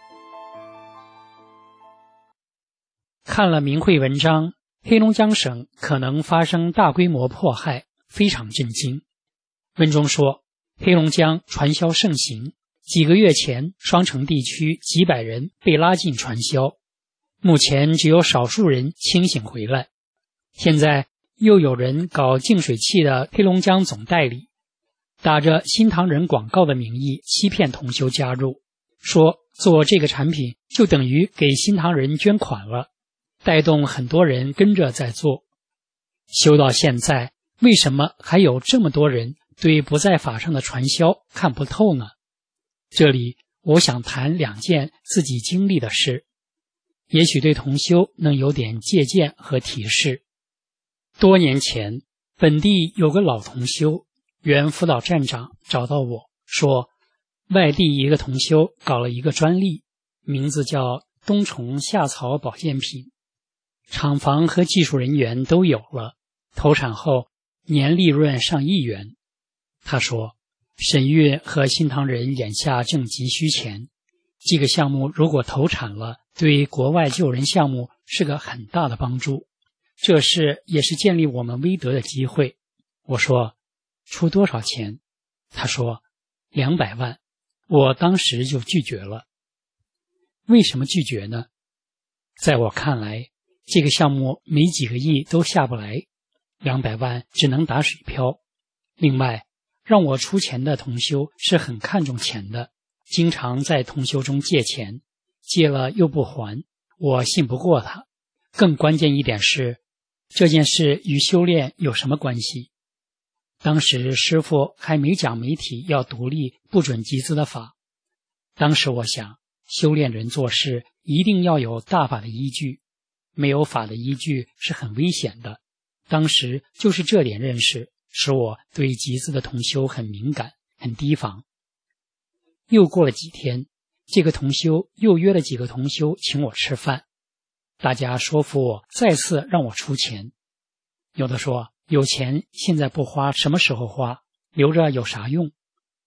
E: 看了明慧文章，黑龙江省可能发生大规模迫害，非常震惊。文中说，黑龙江传销盛行，几个月前双城地区几百人被拉进传销，目前只有少数人清醒回来。现在又有人搞净水器的黑龙江总代理，打着新唐人广告的名义欺骗同修加入，说做这个产品就等于给新唐人捐款了，带动很多人跟着在做。修到现在，为什么还有这么多人对不在法上的传销看不透呢？这里我想谈两件自己经历的事，也许对同修能有点借鉴和提示。多年前，本地有个老同修，原辅导站长找到我说，外地一个同修搞了一个专利，名字叫冬虫夏草保健品，厂房和技术人员都有了，投产后年利润上亿元。他说，沈月和新唐人眼下正急需钱，这个项目如果投产了，对国外救人项目是个很大的帮助，这事也是建立我们威德的机会。我说，出多少钱？他说，两百万。我当时就拒绝了。为什么拒绝呢？在我看来，这个项目没几个亿都下不来，两百万只能打水漂。另外，让我出钱的同修是很看重钱的，经常在同修中借钱，借了又不还，我信不过他。更关键一点是，这件事与修炼有什么关系？当时师父还没讲媒体要独立不准集资的法。当时我想，修炼人做事一定要有大法的依据，没有法的依据是很危险的。当时就是这点认识，使我对集资的同修很敏感，很提防。又过了几天，这个同修又约了几个同修请我吃饭，大家说服我再次让我出钱。有的说，有钱现在不花，什么时候花？留着有啥用？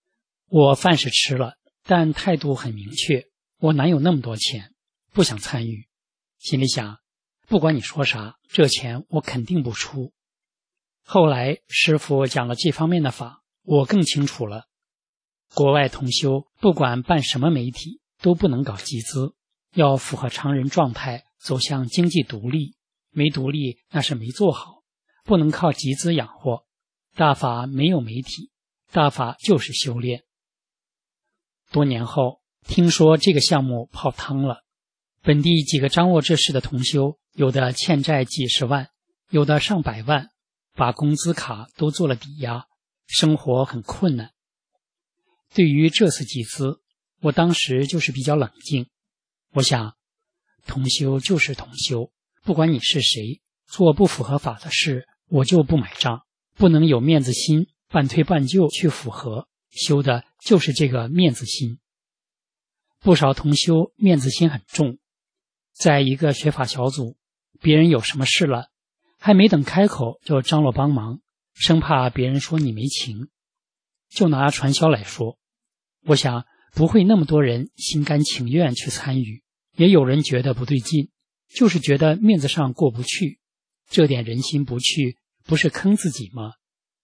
E: 我饭是吃了，但态度很明确，我哪有那么多钱，不想参与。心里想，不管你说啥，这钱我肯定不出。后来师父讲了这方面的法，我更清楚了。国外同修不管办什么媒体，都不能搞集资，要符合常人状态，走向经济独立。没独立那是没做好，不能靠集资养活。大法没有媒体，大法就是修炼。多年后，听说这个项目泡汤了，本地几个掌握这事的同修，有的欠债几十万，有的上百万，把工资卡都做了抵押，生活很困难。对于这次集资，我当时就是比较冷静。我想，同修就是同修，不管你是谁，做不符合法的事，我就不买账，不能有面子心，半推半就去符合，修的就是这个面子心。不少同修面子心很重，在一个学法小组，别人有什么事了，还没等开口就张罗帮忙，生怕别人说你没情。就拿传销来说，我想不会那么多人心甘情愿去参与，也有人觉得不对劲，就是觉得面子上过不去，这点人心不去，不是坑自己吗？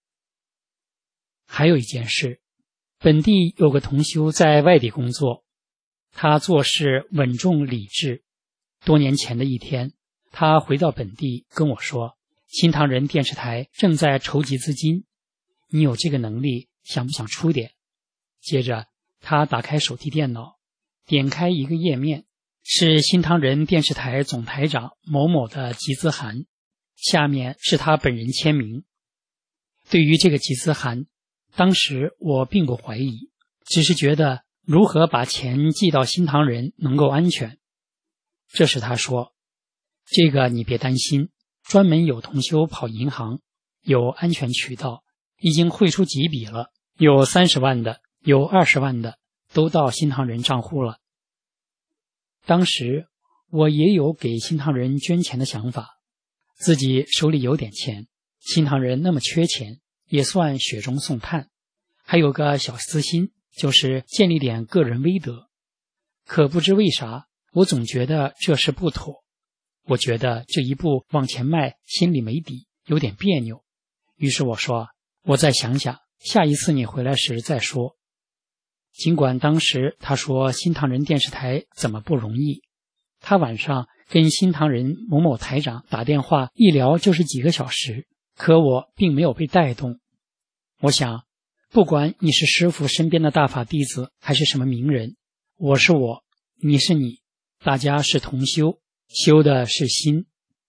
E: 还有一件事，本地有个同修在外地工作，他做事稳重理智。多年前的一天，他回到本地跟我说，新唐人电视台正在筹集资金，你有这个能力，想不想出点？接着他打开手提电脑，点开一个页面，是新唐人电视台总台长某某的集资函，下面是他本人签名。对于这个集资函，当时我并不怀疑，只是觉得如何把钱寄到新唐人能够安全。这时他说，这个你别担心，专门有同修跑银行，有安全渠道，已经汇出几笔了，有三十万的，有二十万的，都到新唐人账户了。当时我也有给新唐人捐钱的想法，自己手里有点钱，新唐人那么缺钱，也算雪中送炭，还有个小私心，就是建立点个人威德。可不知为啥，我总觉得这事不妥，我觉得这一步往前迈，心里没底，有点别扭。于是我说，我再想想，下一次你回来时再说。尽管当时他说新唐人电视台怎么不容易，他晚上跟新唐人某某台长打电话，一聊就是几个小时，可我并没有被带动。我想，不管你是师父身边的大法弟子，还是什么名人，我是我，你是你，大家是同修，修的是心。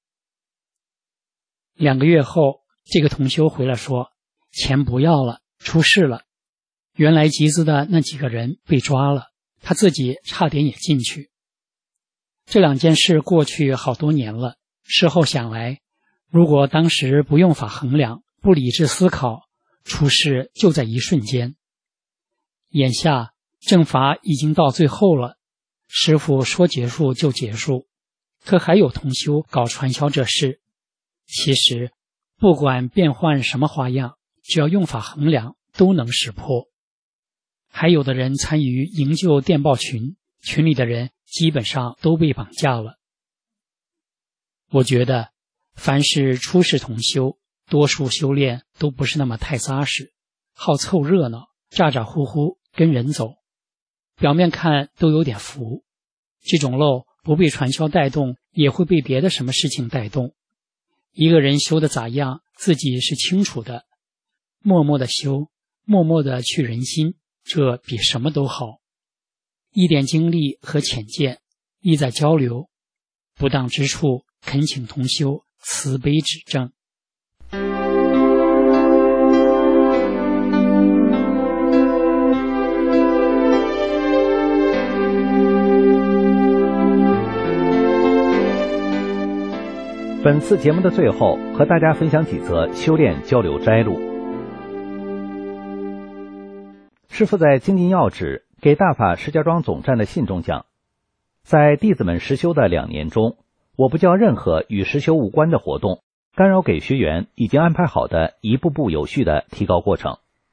E: 两个月后，这个同修回来说，钱不要了，出事了。原来集资的那几个人被抓了，他自己差点也进去。这两件事过去好多年了，事后想来，如果当时不用法衡量，不理智思考，出事就在一瞬间。眼下正法已经到最后了，师父说结束就结束，可还有同修搞传销这事。其实不管变换什么花样，只要用法衡量，都能识破。还有的人参与营救电报群，群里的人基本上都被绑架了。我觉得凡是出世同修，多数修炼都不是那么太扎实，好凑热闹，咋咋呼呼跟人走，表面看都有点浮。这种漏不被传销带动，也会被别的什么事情带动。一个人修的咋样，自己是清楚的，默默的修，默默的去人心，这比什么都好。一点经历和浅见，意在交流，不当之处恳请同修慈悲指正。
J: 本次节目的最后，和大家分享几则修炼交流摘录。师父在精进要旨给大法石家庄总站的信中讲，在弟子们实修的两年中，我不叫任何与实修无关的活动干扰给学员已经安排好的一步步有序的提高过程。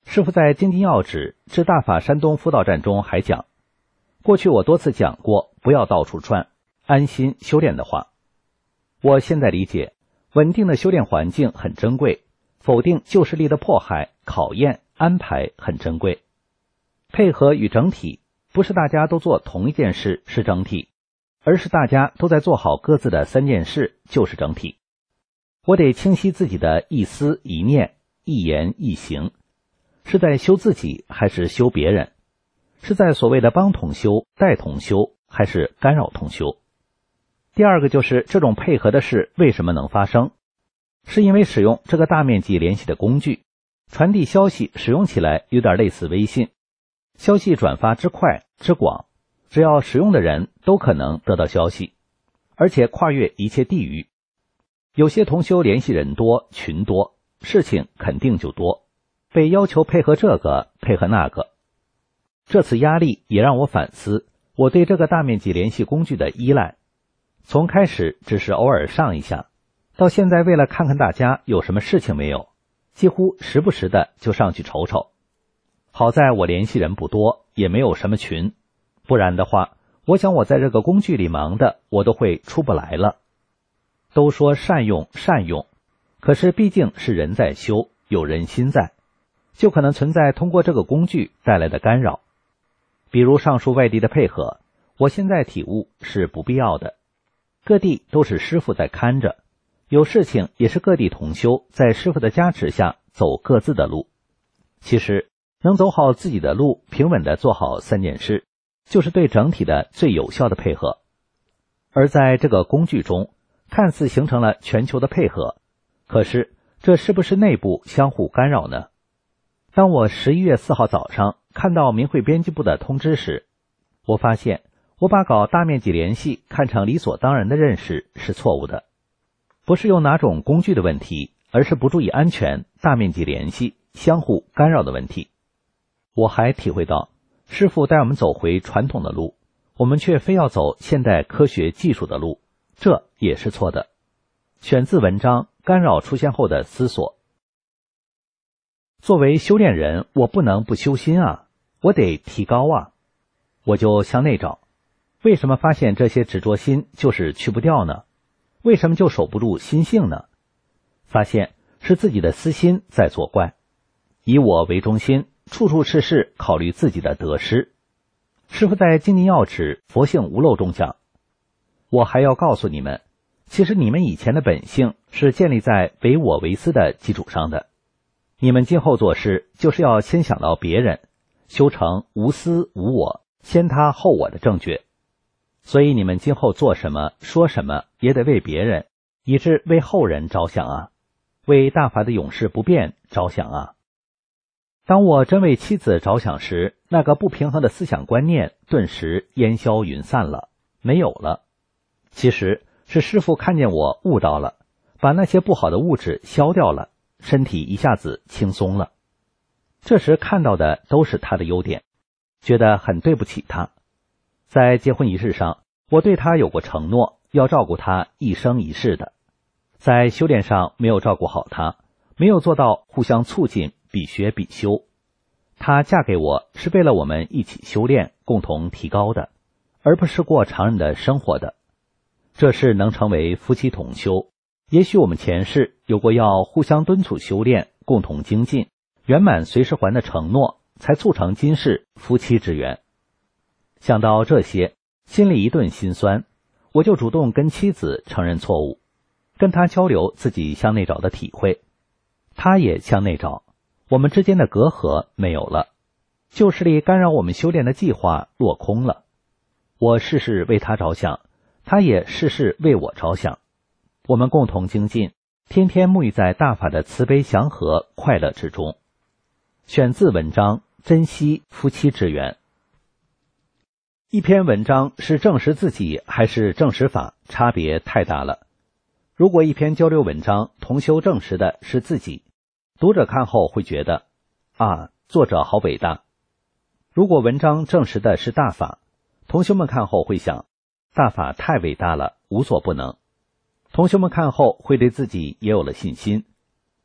J: 师父在京津要旨至大法山东辅导站中还讲，过去我多次讲过不要到处转，安心修炼的话。我现在理解，稳定的修炼环境很珍贵，否定旧势力的迫害、考验、安排很珍贵。配合与整体，不是大家都做同一件事是整体，而是大家都在做好各自的三件事就是整体。我得清晰自己的一思一念、一言一行，是在修自己还是修别人？是在所谓的帮同修、带同修，还是干扰同修？第二个就是这种配合的事为什么能发生？是因为使用这个大面积联系的工具，传递消息使用起来有点类似微信，消息转发之快之广，只要使用的人都可能得到消息，而且跨越一切地域。有些同修联系人多，群多，事情肯定就多，被要求配合这个配合那个。这次压力也让我反思我对这个大面积联系工具的依赖，从开始只是偶尔上一下，到现在为了看看大家有什么事情没有，几乎时不时的就上去瞅瞅。好在我联系人不多，也没有什么群，不然的话，我想我在这个工具里忙的我都会出不来了。都说善用善用，可是毕竟是人在修，有人心在，就可能存在通过这个工具带来的干扰。比如上述外地的配合，我现在体悟是不必要的。各地都是师父在看着，有事情也是各地同修在师父的加持下走各自的路。其实能走好自己的路，平稳地做好三件事，就是对整体的最有效的配合。而在这个工具中，看似形成了全球的配合，可是这是不是内部相互干扰呢？当我十一月四号早上看到明慧编辑部的通知时，我发现我把搞大面积联系看成理所当然的认识是错误的。不是用哪种工具的问题，而是不注意安全、大面积联系、相互干扰的问题。我还体会到，师父带我们走回传统的路，我们却非要走现代科学技术的路，这也是错的。选自文章《干扰出现后的思索》。作为修炼人，我不能不修心啊，我得提高啊。我就向内找，为什么发现这些执着心就是去不掉呢？为什么就守不住心性呢？发现是自己的私心在作怪，以我为中心，处处事事考虑自己的得失。师父在《经济要旨佛性无漏》中讲，我还要告诉你们，其实你们以前的本性是建立在唯我唯私的基础上的，你们今后做事就是要先想到别人，修成无私无我，先他后我的正觉。所以你们今后做什么说什么也得为别人，以致为后人着想啊，为大法的永世不变着想啊。当我真为妻子着想时，那个不平衡的思想观念顿时烟消云散了，没有了。其实是师父看见我悟到了，把那些不好的物质消掉了，身体一下子轻松了。这时看到的都是他的优点，觉得很对不起他。在结婚仪式上，我对他有过承诺，要照顾他一生一世的。在修炼上没有照顾好他，没有做到互相促进，比学比修。她嫁给我是为了我们一起修炼，共同提高的，而不是过常人的生活的。这是能成为夫妻同修，也许我们前世有过要互相敦促修炼，共同精进，圆满随时还的承诺，才促成今世夫妻之缘。想到这些，心里一顿心酸，我就主动跟妻子承认错误，跟她交流自己向内找的体会，她也向内找，我们之间的隔阂没有了，旧势力干扰我们修炼的计划落空了。我事事为她着想，她也事事为我着想，我们共同精进，天天沐浴在大法的慈悲祥和快乐之中。选自文章《珍惜夫妻之缘》。一篇文章是证实自己还是证实法，差别太大了。如果一篇交流文章同修证实的是自己，读者看后会觉得啊，作者好伟大。如果文章证实的是大法，同修们看后会想，大法太伟大了，无所不能。同修们看后会对自己也有了信心。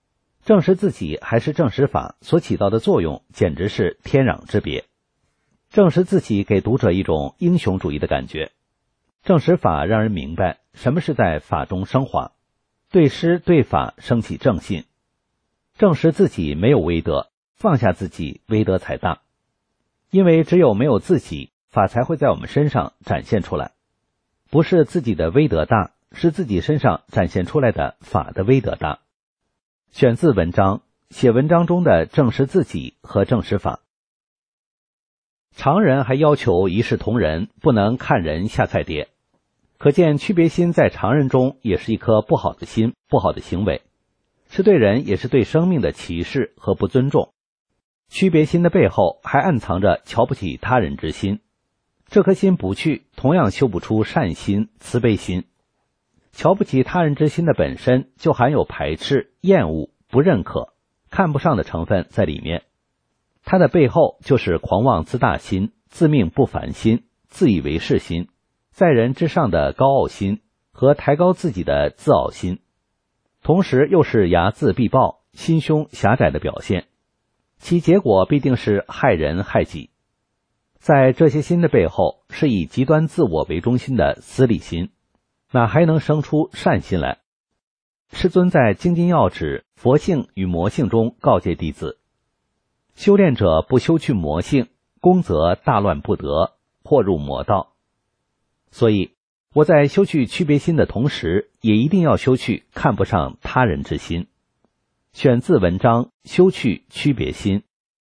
J: 证实自己还是证实法所起到的作用简直是天壤之别。证实自己给读者一种英雄主义的感觉，证实法让人明白什么是在法中升华，对诗对法升起正信。证实自己没有威德，放下自己，威德才大。因为只有没有自己，法才会在我们身上展现出来。不是自己的威德大，是自己身上展现出来的法的威德大。选自文章，写文章中的证实自己和证实法。常人还要求一视同仁，不能看人下菜碟，可见区别心在常人中也是一颗不好的心，不好的行为，是对人也是对生命的歧视和不尊重。区别心的背后还暗藏着瞧不起他人之心，这颗心不去，同样修不出善心、慈悲心。瞧不起他人之心的本身就含有排斥、厌恶、不认可、看不上的成分在里面，它的背后就是狂妄自大心、自命不凡心、自以为是心、在人之上的高傲心和抬高自己的自傲心，同时又是睚眦必报、心胸狭窄的表现，其结果必定是害人害己。在这些心的背后，是以极端自我为中心的私利心，哪还能生出善心来？师尊在精进要旨佛性与魔性中告诫弟子，修炼者不修去魔性，功则大乱不得，或入魔道。所以我在修去区别心的同时，也一定要修去看不上他人之心。选自文章，修去区别心。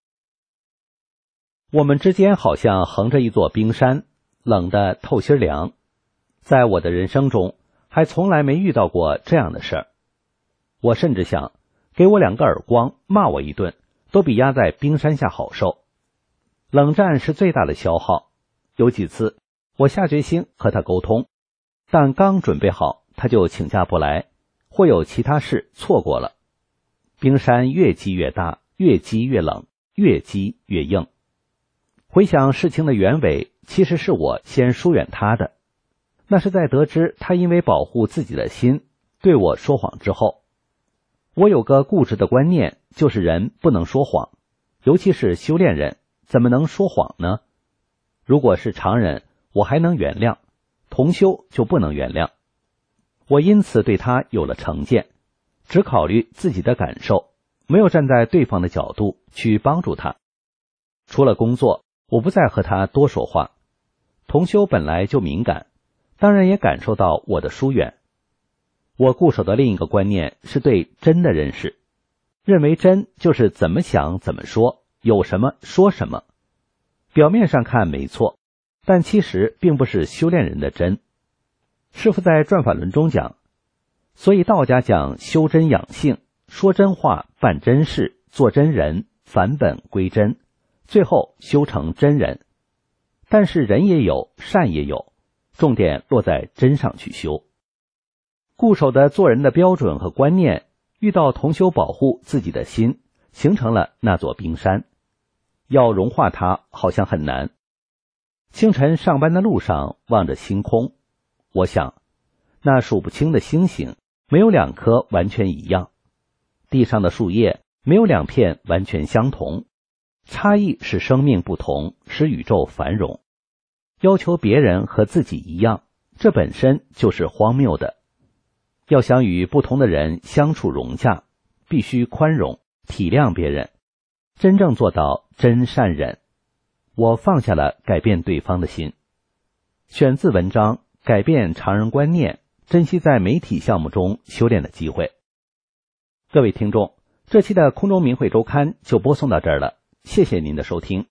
J: 我们之间好像横着一座冰山，冷得透心凉。在我的人生中，还从来没遇到过这样的事儿。我甚至想，给我两个耳光，骂我一顿，都比压在冰山下好受。冷战是最大的消耗，有几次我下决心和他沟通，但刚准备好，他就请假不来，或有其他事错过了。冰山越积越大，越积越冷，越积越硬。回想事情的原委，其实是我先疏远他的，那是在得知他因为保护自己的心对我说谎之后。我有个固执的观念，就是人不能说谎，尤其是修炼人，怎么能说谎呢？如果是常人，我还能原谅，同修就不能原谅。我因此对他有了成见，只考虑自己的感受，没有站在对方的角度去帮助他。除了工作，我不再和他多说话。同修本来就敏感，当然也感受到我的疏远。我固守的另一个观念是对真的认识，认为真就是怎么想怎么说，有什么说什么。表面上看没错，但其实并不是修炼人的真。师父在转法轮中讲，所以道家讲修真养性，说真话，办真事，做真人，返本归真，最后修成真人。但是人也有，善也有，重点落在真上去修。固守的做人的标准和观念，遇到同修保护自己的心，形成了那座冰山。要融化它好像很难。清晨上班的路上，望着星空，我想，那数不清的星星，没有两颗完全一样。地上的树叶，没有两片完全相同。差异使生命不同，使宇宙繁荣。要求别人和自己一样，这本身就是荒谬的。要想与不同的人相处融洽，必须宽容，体谅别人，真正做到真善忍。我放下了改变对方的心。选自文章，改变常人观念，珍惜在媒体项目中修炼的机会。各位听众，这期的空中明慧周刊就播送到这儿了，谢谢您的收听。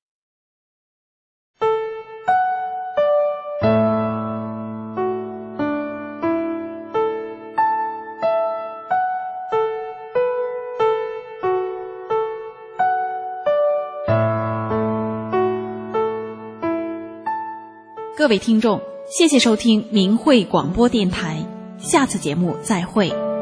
B: 各位听众，谢谢收听明慧广播电台，下次节目再会。